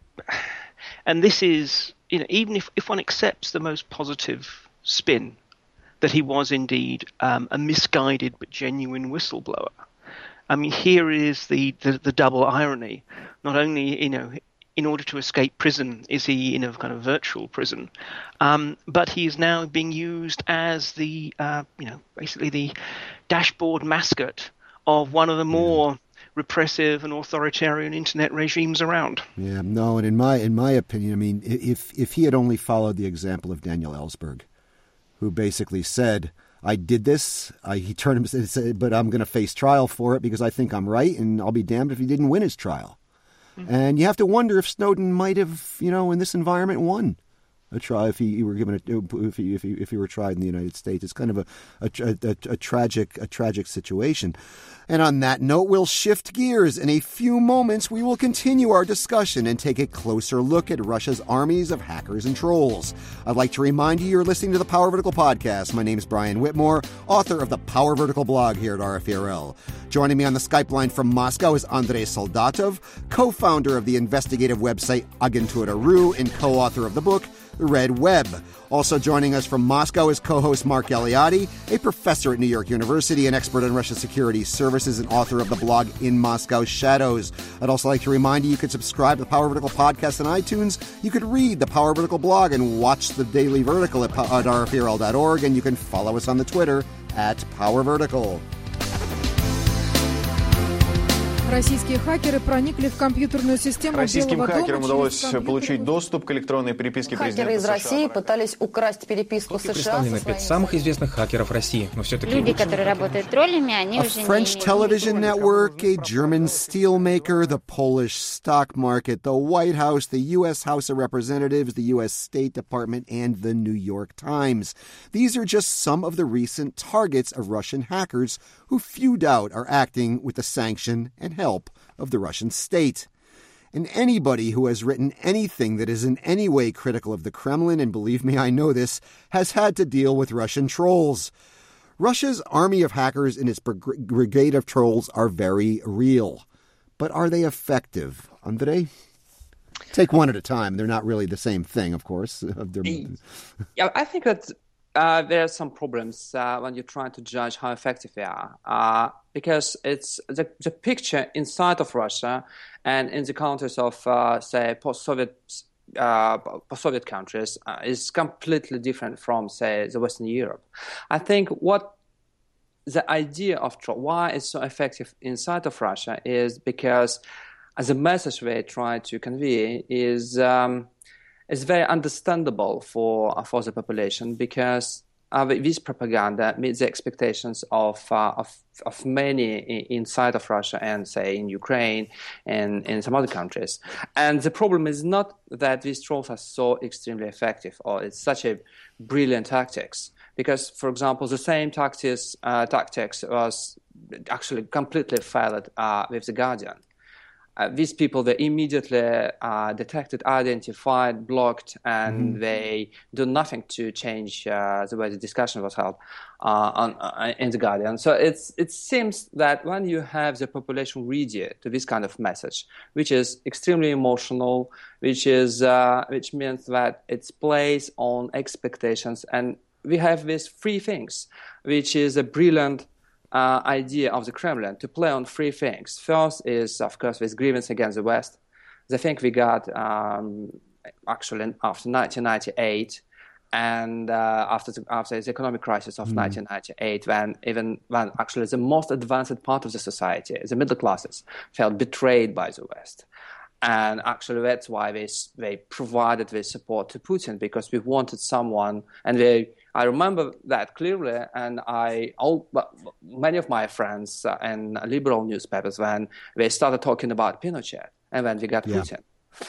and this is, you know, even if, if one accepts the most positive spin that he was indeed um, a misguided but genuine whistleblower. I mean, here is the, the, the double irony. Not only, you know, in order to escape prison, is he in a kind of virtual prison, um, but he is now being used as the, uh, you know, basically the dashboard mascot of one of the more yeah. repressive and authoritarian internet regimes around. Yeah, no, and in my in my opinion, I mean, if if he had only followed the example of Daniel Ellsberg, who basically said, I did this. I, he turned him and said, but I'm going to face trial for it because I think I'm right, and I'll be damned if he didn't win his trial. Mm-hmm. And you have to wonder if Snowden might have, you know, in this environment, won a trial if he, he were given a, if he if he if he were tried in the United States. It's kind of a a, a a tragic a tragic situation. And on that note, we'll shift gears. In a few moments, we will continue our discussion and take a closer look at Russia's armies of hackers and trolls. I'd like to remind you you're listening to the Power Vertical podcast. My name is Brian Whitmore, author of the Power Vertical blog here at R F E R L. Joining me on the Skype line from Moscow is Andrei Soldatov, co-founder of the investigative website Agentura R U and co-author of the book The Red Web. Also joining us from Moscow is co-host Mark Eliade, a professor at New York University, an expert on Russian security services, and author of the blog In Moscow Shadows. I'd also like to remind you you could subscribe to the Power Vertical podcast on iTunes. You could read the Power Vertical blog and watch the Daily Vertical at, at R F E R L dot org, and you can follow us on the Twitter at Power Vertical. Российские хакеры проникли в компьютерную систему Российским Белого дома. хакерам удалось получить доступ к электронной переписке президента Хакеры из США. России пытались украсть переписку США. Представлены пять самых известных хакеров России, но все-таки люди, которые работают троллями, они A уже French не television network, a German steelmaker, the Polish stock market, the White House, the U S House of Representatives, the U S State Department, and the New York Times. These are just some of the recent targets of Russian hackers who few doubt are acting with the sanction and help of the Russian state. And anybody who has written anything that is in any way critical of the Kremlin, and believe me, I know this, has had to deal with Russian trolls. Russia's army of hackers and its brigade of trolls are very real. But are they effective? Andrei? Take one at a time. They're not really the same thing, of course. Yeah, I think that Uh, there are some problems uh, when you're trying to judge how effective they are, uh, because it's the, the picture inside of Russia and in the countries of, uh, say, post-Soviet uh, post-Soviet countries uh, is completely different from, say, the Western Europe. I think what the idea of why it's so effective inside of Russia is because the message they try to convey is um, is very understandable for uh, for the population, because uh, this propaganda meets the expectations of uh, of of many inside of Russia and, say, in Ukraine and in some other countries. And the problem is not that these trolls are so extremely effective or it's such a brilliant tactics, because, for example, the same tactics uh, tactics was actually completely failed uh, with The Guardian. Uh, these people, they immediately uh, detected, identified, blocked, and mm-hmm. they do nothing to change uh, the way the discussion was held uh, on, uh, in The Guardian. So it's, it seems that when you have the population ready to this kind of message, which is extremely emotional, which is uh, which means that it's plays on expectations, and we have these three things, which is a brilliant Uh, idea of the Kremlin to play on three things. First is, of course, this grievance against the West. The thing we got um, actually after nineteen ninety-eight and uh, after the, after the economic crisis of mm. nineteen ninety-eight, when even when actually the most advanced part of the society, the middle classes, felt betrayed by the West. And actually that's why they, they provided this support to Putin, because we wanted someone, and they I remember that clearly, and I, all, many of my friends uh, in liberal newspapers, when they started talking about Pinochet, and when we got yeah. Putin.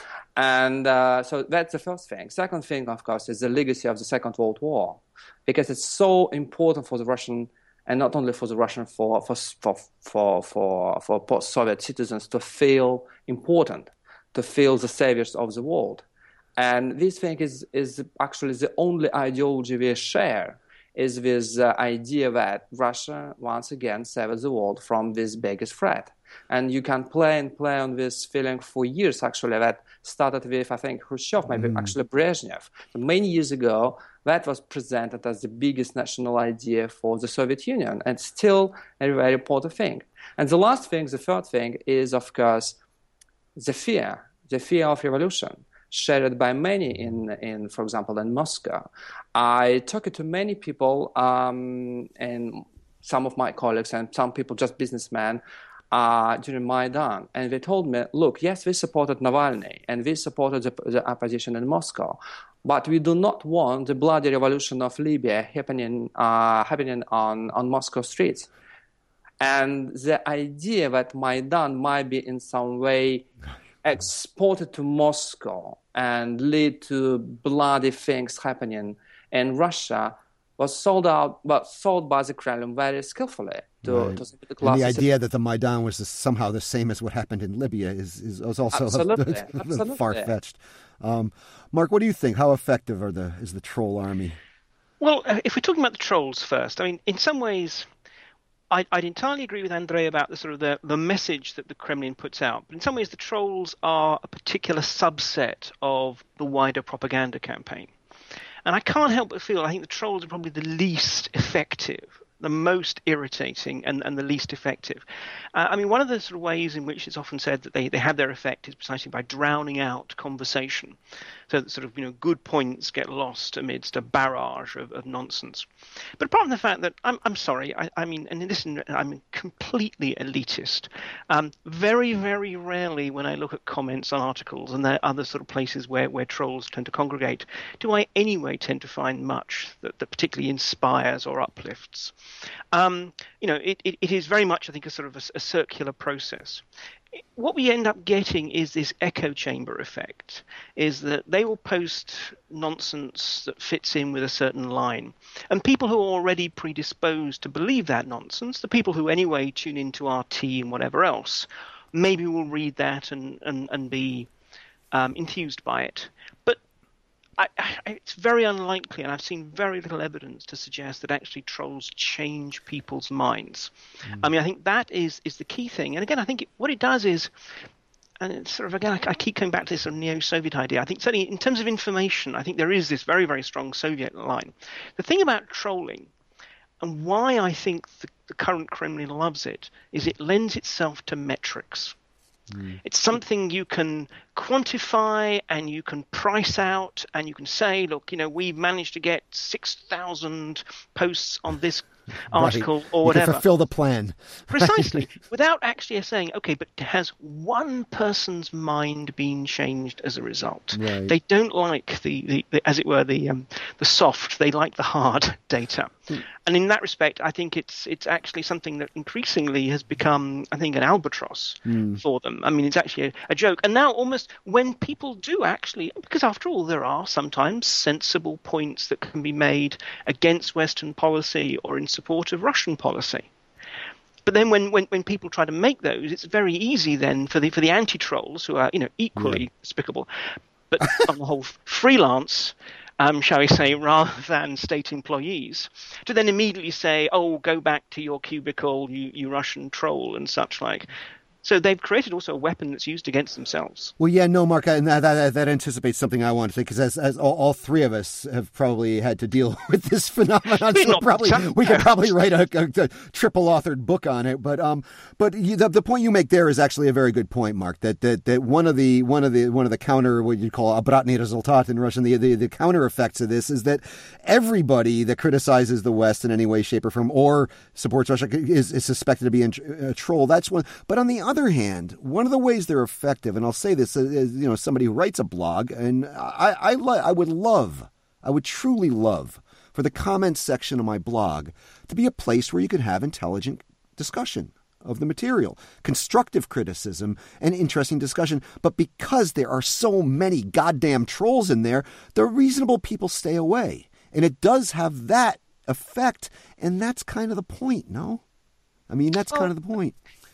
And uh, so that's the first thing. Second thing, of course, is the legacy of the Second World War, because it's so important for the Russian, and not only for the Russian, for for for for for, for post-Soviet citizens to feel important, to feel the saviors of the world. And this thing is, is actually the only ideology we share, is this uh, idea that Russia, once again, saves the world from this biggest threat. And you can play and play on this feeling for years, actually, that started with, I think, Khrushchev, maybe mm. actually Brezhnev. So many years ago, that was presented as the biggest national idea for the Soviet Union, and still a very important thing. And the last thing, the third thing, is, of course, the fear, the fear of revolution, shared by many in, in, for example, in Moscow. I talked to many people, um, and some of my colleagues and some people, just businessmen, uh, during Maidan, and they told me, look, yes, we supported Navalny, and we supported the, the opposition in Moscow, but we do not want the bloody revolution of Libya happening uh, happening on, on Moscow streets. And the idea that Maidan might be in some way exported to Moscow and lead to bloody things happening in Russia was sold out, but sold by the Kremlin very skillfully to, right. to the and the idea that the Maidan was somehow the same as what happened in Libya is, is, is also absolutely, absolutely. far-fetched. Um, Mark, what do you think? How effective are the is the troll army? Well, uh, if we're talking about the trolls first, I mean, in some ways, I'd, I'd entirely agree with Andrei about the sort of the, the message that the Kremlin puts out. But in some ways, the trolls are a particular subset of the wider propaganda campaign. And I can't help but feel I think the trolls are probably the least effective, the most irritating and, and the least effective. Uh, I mean, one of the sort of ways in which it's often said that they, they have their effect is precisely by drowning out conversation. So that sort of, you know, good points get lost amidst a barrage of, of nonsense. But apart from the fact that, I'm, I'm sorry, I, I mean, and listen, I'm completely elitist. Um, very, very rarely when I look at comments on articles, and there are other sort of places where, where trolls tend to congregate, do I anyway tend to find much that, that particularly inspires or uplifts. Um, you know, it, it, it is very much, I think, a sort of a, a circular process. What we end up getting is this echo chamber effect, is that they will post nonsense that fits in with a certain line. And people who are already predisposed to believe that nonsense, the people who anyway tune into R T and whatever else, maybe will read that and, and, and be um, enthused by it. But I, I, it's very unlikely, and I've seen very little evidence to suggest that actually trolls change people's minds. Mm. I mean, I think that is, is the key thing. And again, I think it, what it does is, and it's sort of, again, I, I keep coming back to this sort of neo-Soviet idea. I think certainly in terms of information, I think there is this very, very strong Soviet line. The thing about trolling, and why I think the, the current Kremlin loves it, is it lends itself to metrics. Mm. It's something you can quantify and you can price out and you can say, look, you know, we've managed to get six thousand posts on this article right. or whatever. You can fulfill the plan. Precisely. Without actually saying, okay, but has one person's mind been changed as a result? Right. They don't like the, the, the as it were, the um, the soft. They like the hard data. Mm. And in that respect, I think it's it's actually something that increasingly has become, I think, an albatross mm. for them. I mean, it's actually a, a joke. And now almost when people do actually, because after all, there are sometimes sensible points that can be made against Western policy or in support of Russian policy. But then when, when, when people try to make those, it's very easy then for the for the anti-trolls, who are, you know, equally yeah. despicable, but on the whole freelance, um, shall we say, rather than state employees, to then immediately say, oh, go back to your cubicle, you, you Russian troll, and such like. So they've created also a weapon that's used against themselves. Well, yeah, no, Mark, and that, that, that anticipates something I want to say, because as, as all, all three of us have probably had to deal with this phenomenon, so probably, we could probably write a, a, a triple-authored book on it. But um, but you, the, the point you make there is actually a very good point, Mark. That that, that one of the one of the one of the counter, what you call obratny rezultat in Russian, the, the the counter effects of this is that everybody that criticizes the West in any way, shape, or form, or supports Russia is, is suspected to be a troll. That's one. But on the other hand, one of the ways they're effective, and I'll say this as, you know, somebody who writes a blog, and I I, lo- I would love, I would truly love for the comments section of my blog to be a place where you could have intelligent discussion of the material, constructive criticism, and interesting discussion. But because there are so many goddamn trolls in there, the reasonable people stay away. And it does have that effect, and that's kind of the point, no? I mean, that's kind of the point.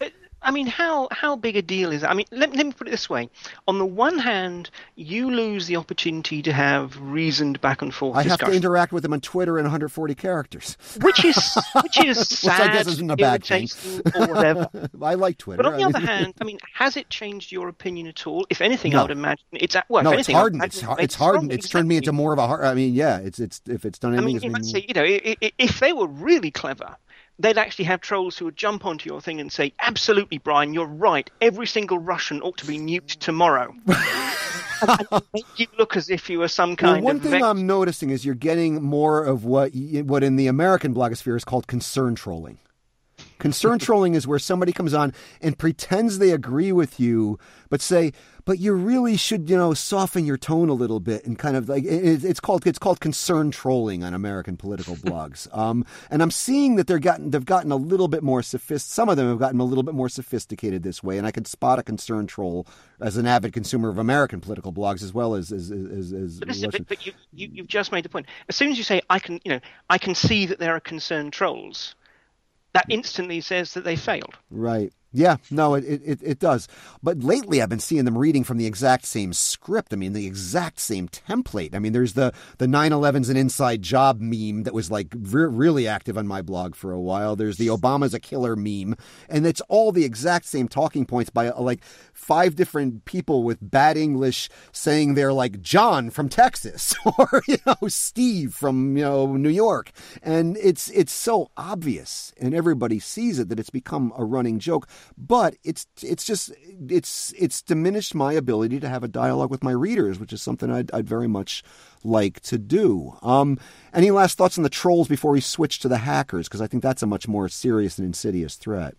I mean, how, how big a deal is that? I mean, let, let me put it this way. On the one hand, you lose the opportunity to have reasoned back and forth I discussion. have to interact with them on Twitter in one hundred forty characters. Which is which is sad, which I guess isn't a bad thing. Or whatever. I like Twitter. But on the I other mean... hand, I mean, has it changed your opinion at all? If anything, no. I would imagine it's at, well, no, if it's anything, hardened. It's, it's hardened. It's turned me into more of a. I mean, yeah, it's it's if it's done anything. I mean, you might say, you know, if they were really clever, they'd actually have trolls who would jump onto your thing and say, absolutely, Brian, you're right. Every single Russian ought to be nuked tomorrow. and, and make you look as if you were some kind well, one of... One thing vex- I'm noticing is you're getting more of what what in the American blogosphere is called concern trolling. Concern trolling is where somebody comes on and pretends they agree with you, but say, but you really should, you know, soften your tone a little bit and kind of like it, it's called it's called concern trolling on American political blogs. Um, and I'm seeing that they're gotten they've gotten a little bit more sophisticated. Some of them have gotten a little bit more sophisticated this way, and I can spot a concern troll as an avid consumer of American political blogs as well as as as. as but listen, but, but you, you you've just made the point. As soon as you say I can, you know, I can see that there are concerned trolls, that instantly says that they failed. Right. Yeah, no, it, it it does. But lately I've been seeing them reading from the exact same script. I mean, the exact same template. I mean, there's the, the nine eleven's an inside job meme that was like re- really active on my blog for a while. There's the Obama's a killer meme. And it's all the exact same talking points by uh, like five different people with bad English saying they're like John from Texas or, you know, Steve from, you know, New York. And it's it's so obvious and everybody sees it that it's become a running joke. But it's it's just it's it's diminished my ability to have a dialogue with my readers, which is something I'd, I'd very much like to do. Um, any last thoughts on the trolls before we switch to the hackers? Because I think that's a much more serious and insidious threat.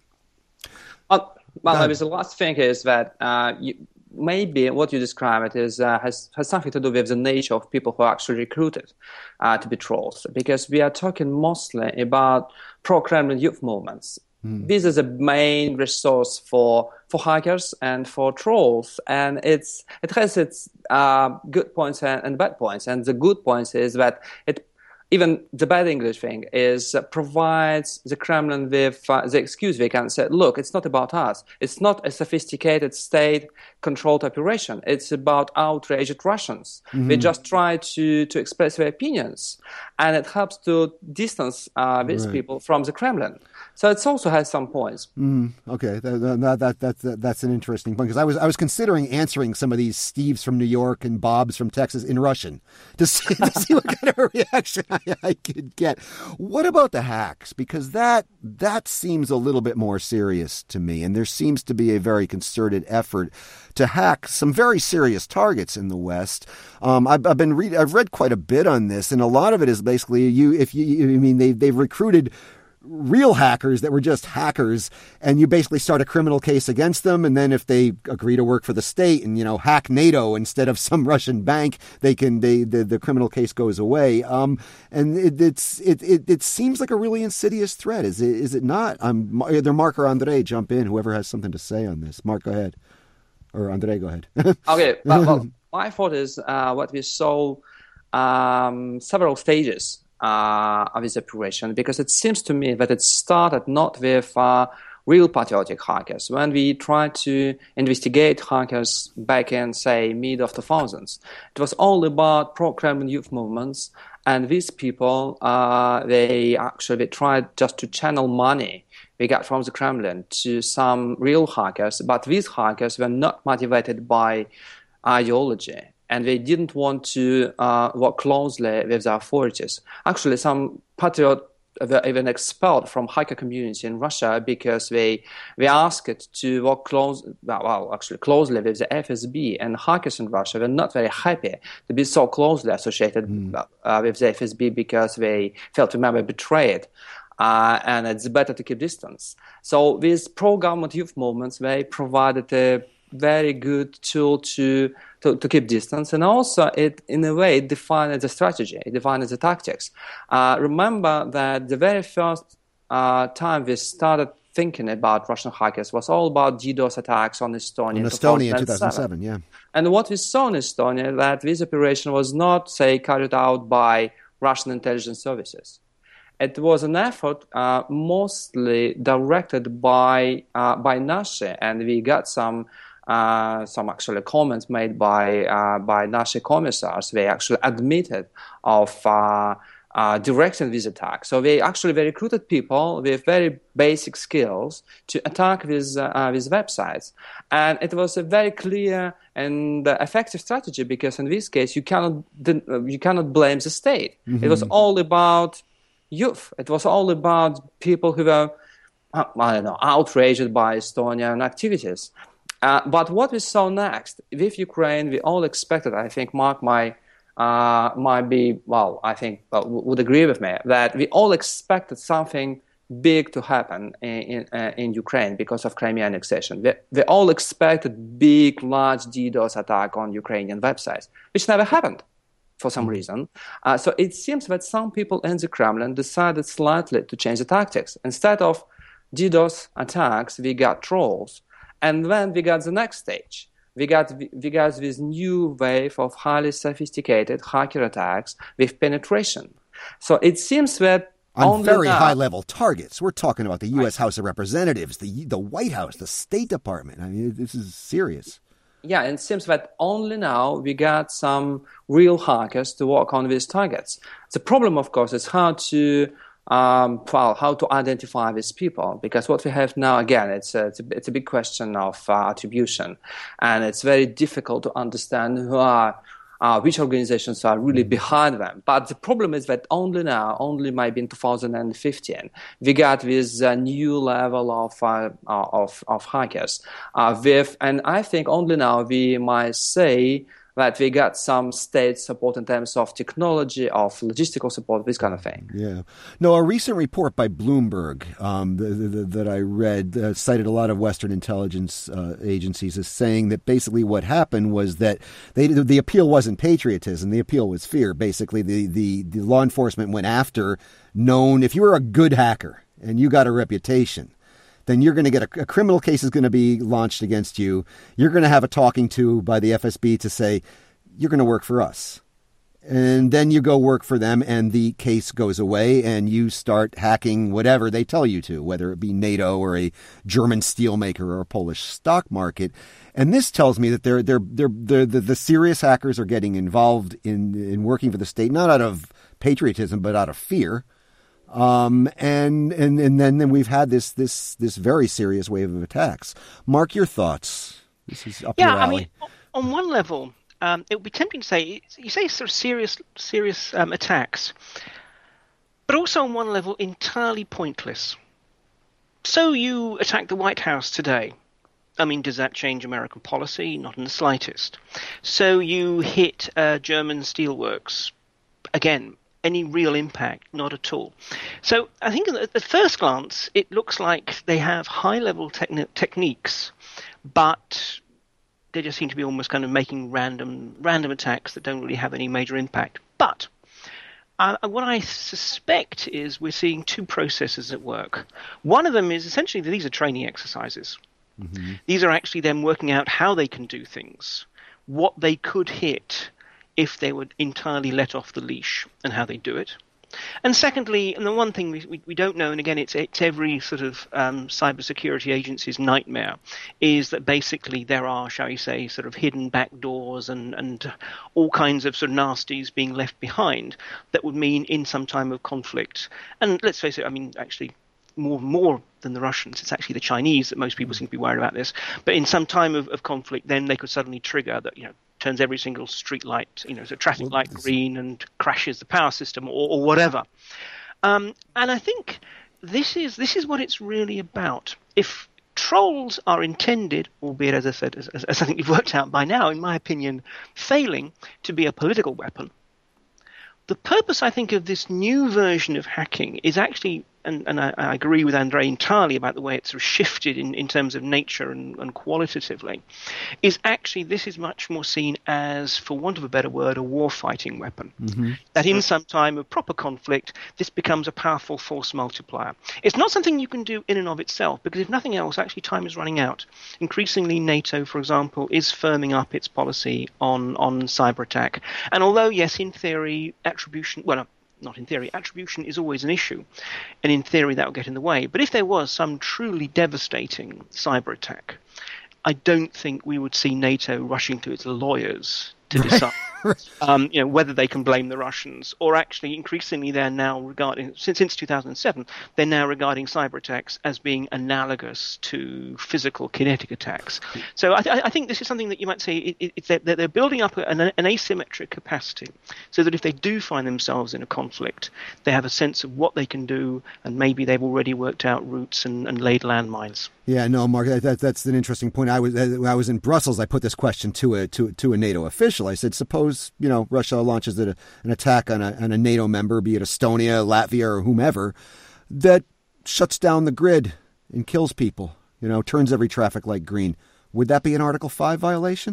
Well, well I mean, the last thing is that uh, you, maybe what you describe it is uh, has has something to do with the nature of people who are actually recruited uh, to be trolls, because we are talking mostly about pro-Kremlin youth movements. This is a main resource for for hackers and for trolls, and it's it has its uh, good points and, and bad points. And the good points is that it, even the bad English thing is uh, provides the Kremlin with uh, the excuse. They can say, look, it's not about us. It's not a sophisticated state-controlled operation. It's about outraged Russians. Mm-hmm. They just try to, to express their opinions, and it helps to distance uh, these right. people from the Kremlin. So it also has some points. Mm, okay, that, that, that, that, that, that's an interesting point, because I was I was considering answering some of these Steves from New York and Bobs from Texas in Russian to see, to see what kind of a reaction I, I could get. What about the hacks? Because that that seems a little bit more serious to me, and there seems to be a very concerted effort to hack some very serious targets in the West. Um, I've, I've been read I've read quite a bit on this, and a lot of it is basically you. If you, I mean, they they've recruited real hackers that were just hackers, and you basically start a criminal case against them, and then if they agree to work for the state and, you know, hack NATO instead of some Russian bank, they can they the, the criminal case goes away. Um, and it, it's it, it it seems like a really insidious threat. Is it is it not? Um, either Mark or Andre jump in. Whoever has something to say on this. Mark, go ahead, or Andre, go ahead. Okay. Well, well, my thought is uh, what we saw um, several stages Uh, of this operation, because it seems to me that it started not with uh, real patriotic hackers. When we tried to investigate hackers back in, say, mid of two thousands, it was all about pro-Kremlin youth movements, and these people, uh, they actually tried just to channel money we got from the Kremlin to some real hackers, but these hackers were not motivated by ideology, and they didn't want to uh, work closely with the authorities. Actually, some patriots were even expelled from hacker community in Russia because they they asked to work close, well, actually closely with the F S B, and hackers in Russia were not very happy to be so closely associated mm. uh, with the F S B because they felt, remember, betrayed. Uh, and it's better to keep distance. So these pro-government youth movements, they provided a very good tool to, to, to keep distance. And also, it in a way, it defined the strategy, it defined the tactics. Uh, remember that the very first uh, time we started thinking about Russian hackers was all about DDoS attacks on Estonia. In Estonia in two thousand seven, yeah. And what we saw in Estonia, that this operation was not, say, carried out by Russian intelligence services. It was an effort uh, mostly directed by uh, by Nashi, and we got some uh, some actually comments made by uh, by Nashi commissars. They actually admitted of uh, uh, directing this attack. So they actually they recruited people with very basic skills to attack these uh, these websites, and it was a very clear and uh, effective strategy, because in this case you cannot you cannot blame the state. Mm-hmm. It was all about youth. It was all about people who were, I don't know, outraged by Estonian activities. Uh, but what we saw next with Ukraine, we all expected, I think Mark might, uh, might be, well, I think uh, would agree with me, that we all expected something big to happen in in, uh, in Ukraine because of Crimea annexation. They, they all expected big, large DDoS attack on Ukrainian websites, which never happened for some reason. Uh, so it seems that some people in the Kremlin decided slightly to change the tactics. Instead of DDoS attacks, we got trolls. And then we got the next stage. We got we got this new wave of highly sophisticated hacker attacks with penetration. So it seems that on very now, high-level targets. We're talking about the U S House of Representatives, the the White House, the State Department. I mean, this is serious. Yeah, and it seems that only now we got some real hackers to work on these targets. The problem, of course, is how to um, well, how to identify these people, because what we have now, again, it's a, it's a, it's a big question of uh, attribution, and it's very difficult to understand who are Uh, which organizations are really behind them. But the problem is that only now, only maybe in two thousand fifteen, we got this uh, new level of uh, of, of hackers. Uh, with, and I think only now we might say that we got some state support in terms of technology, of logistical support, this kind of thing. Yeah. No, a recent report by Bloomberg um, the, the, the, that I read uh, cited a lot of Western intelligence uh, agencies as saying that basically what happened was that they, the appeal wasn't patriotism. The appeal was fear. Basically, the, the, the law enforcement went after known, if you were a good hacker and you got a reputation, then you're going to get a, a criminal case is going to be launched against you. You're going to have a talking to by the F S B to say, you're going to work for us. And then you go work for them and the case goes away and you start hacking whatever they tell you to, whether it be NATO or a German steelmaker or a Polish stock market. And this tells me that they're, they're, they're, they're, the, the serious hackers are getting involved in, in working for the state, not out of patriotism, but out of fear. Um, and, and, and then, then we've had this, this, this very serious wave of attacks. Mark, your thoughts. This is up yeah, your alley. I mean, on one level, um, it would be tempting to say, you say sort of serious, serious, um, attacks, but also on one level, entirely pointless. So you attack the White House today. I mean, does that change American policy? Not in the slightest. So you hit, uh, German steelworks. Again, any real impact? Not at all. So I think at the first glance, it looks like they have high-level techni- techniques, but they just seem to be almost kind of making random random attacks that don't really have any major impact. But uh, what I suspect is we're seeing two processes at work. One of them is essentially that these are training exercises. Mm-hmm. These are actually them working out how they can do things, what they could hit if they would entirely let off the leash, and how they do it. And secondly, and the one thing we, we, we don't know, and again, it's, it's every sort of um, cybersecurity agency's nightmare, is that basically there are, shall we say, sort of hidden back doors and, and all kinds of sort of nasties being left behind that would mean in some time of conflict. And let's face it, I mean, actually, more more than the Russians, it's actually the Chinese that most people seem to be worried about this. But in some time of, of conflict, then they could suddenly trigger that, you know, turns every single street light, you know, so traffic well, light green and crashes the power system or, or whatever. Um, and I think this is this is what it's really about. If trolls are intended, albeit as I said, as, as I think you've worked out by now, in my opinion, failing to be a political weapon, the purpose, I think, of this new version of hacking is actually, and, and I, I agree with Andrei entirely about the way it's sort of shifted in, in terms of nature and, and qualitatively, is actually this is much more seen as, for want of a better word, a war-fighting weapon. Mm-hmm. That in some time of proper conflict, this becomes a powerful force multiplier. It's not something you can do in and of itself, because if nothing else, actually time is running out. Increasingly, NATO, for example, is firming up its policy on, on cyber attack. And although, yes, in theory, attribution, well, not in theory, attribution is always an issue, and in theory that will get in the way. But if there was some truly devastating cyber attack, I don't think we would see NATO rushing to its lawyers to decide um, you know, whether they can blame the Russians, or actually increasingly they're now regarding, since, since two thousand seven, they're now regarding cyber attacks as being analogous to physical kinetic attacks. So I, th- I think this is something that you might say it, it, it's that they're building up an, an asymmetric capacity, so that if they do find themselves in a conflict, they have a sense of what they can do, and maybe they've already worked out routes and, and laid landmines. Yeah, no, Mark, that, that, that's an interesting point. I was when I was in Brussels, I put this question to a to to a NATO official. I said, suppose, you know, Russia launches a, an attack on a, on a NATO member, be it Estonia, Latvia, or whomever, that shuts down the grid and kills people, you know, turns every traffic light green. Would that be an Article five violation?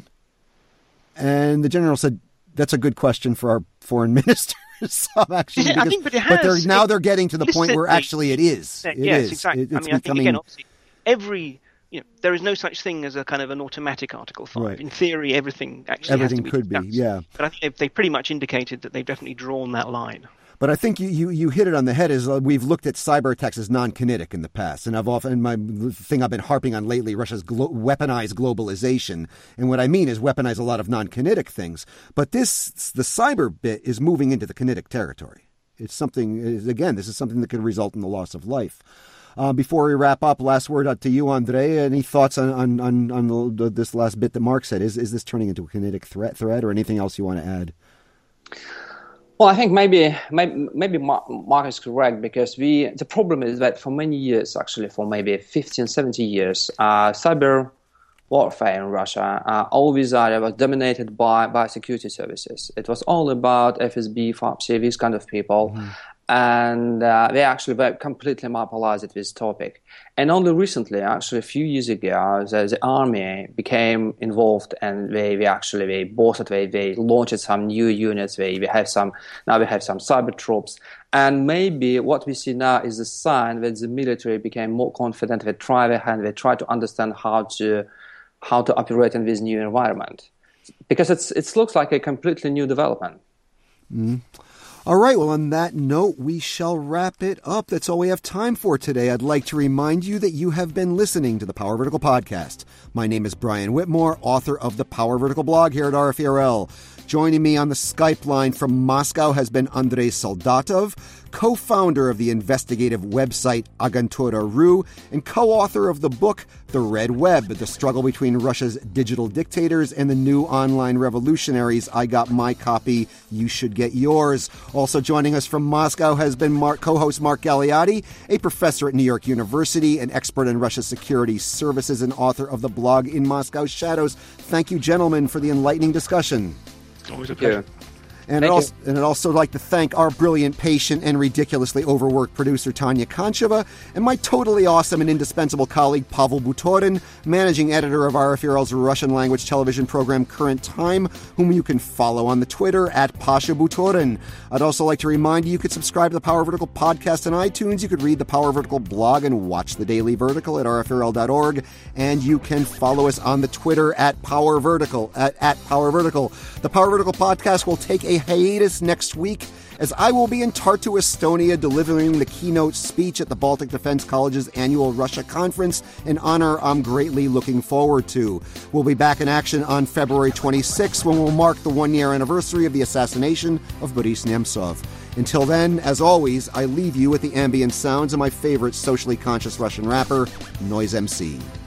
And the general said, that's a good question for our foreign minister. So actually, because, I think, but, it has, but they're, now it, they're getting to the point where actually it is. It yes, is. exactly. It, it's I mean, becoming... I think, again, obviously, every... You know, there is no such thing as a kind of an automatic Article five. Right. In theory, everything actually everything has to be could discussed. be, yeah. But I think they've, they've pretty much indicated that they've definitely drawn that line. But I think you, you, you hit it on the head. Is uh, we've looked at cyber attacks as non-kinetic in the past, and I've often my thing I've been harping on lately, Russia's glo- weaponized globalization, and what I mean is weaponize a lot of non-kinetic things. But this the cyber bit is moving into the kinetic territory. It's something again. This is something that could result in the loss of life. Uh, before we wrap up, last word to you, Andrei. Any thoughts on on, on, on the, this last bit that Mark said? Is is this turning into a kinetic threat, threat, or anything else you want to add? Well, I think maybe maybe, maybe Mark is correct, because we the problem is that for many years, actually for maybe fifteen, seventy years, uh, cyber warfare in Russia uh, always uh, was dominated by, by security services. It was all about F S B, FAPSI, these kind of people. Mm-hmm. And uh, they actually were completely monopolized this topic. And only recently, actually a few years ago, the, the army became involved, and they, they actually they boosted, they, they launched some new units. They, we have some now we have some cyber troops. And maybe what we see now is a sign that the military became more confident. They try their hand. They try to understand how to how to operate in this new environment, because it's it looks like a completely new development. Mm-hmm. All right, well, on that note, we shall wrap it up. That's all we have time for today. I'd like to remind you that you have been listening to the Power Vertical Podcast. My name is Brian Whitmore, author of the Power Vertical blog here at R F E R L. Joining me on the Skype line from Moscow has been Andrei Soldatov, co-founder of the investigative website Agentura dot r u and co-author of the book The Red Web, The Struggle Between Russia's Digital Dictators and the New Online Revolutionaries. I got my copy. You should get yours. Also joining us from Moscow has been Mark, co-host Mark Galeotti, a professor at New York University, an expert in Russia's security services, and author of the blog In Moscow's Shadows. Thank you, gentlemen, for the enlightening discussion. Always a pleasure. And I'd, also, and I'd also like to thank our brilliant, patient, and ridiculously overworked producer, Tanya Koncheva, and my totally awesome and indispensable colleague, Pavel Butorin, managing editor of R F E R L's Russian-language television program, Current Time, whom you can follow on the Twitter at Pasha Butorin. I'd also like to remind you you could subscribe to the Power Vertical podcast on iTunes. You could read the Power Vertical blog and watch the Daily Vertical at R F E R L dot org. And you can follow us on the Twitter at Power Vertical, at, at Power Vertical. The Power Vertical podcast will take a hiatus next week, as I will be in Tartu, Estonia, delivering the keynote speech at the Baltic Defense College's annual Russia conference, an honor I'm greatly looking forward to. We'll be back in action on February twenty-sixth, when we'll mark the one-year anniversary of the assassination of Boris Nemtsov. Until then, as always, I leave you with the ambient sounds of my favorite socially conscious Russian rapper, Noise M C.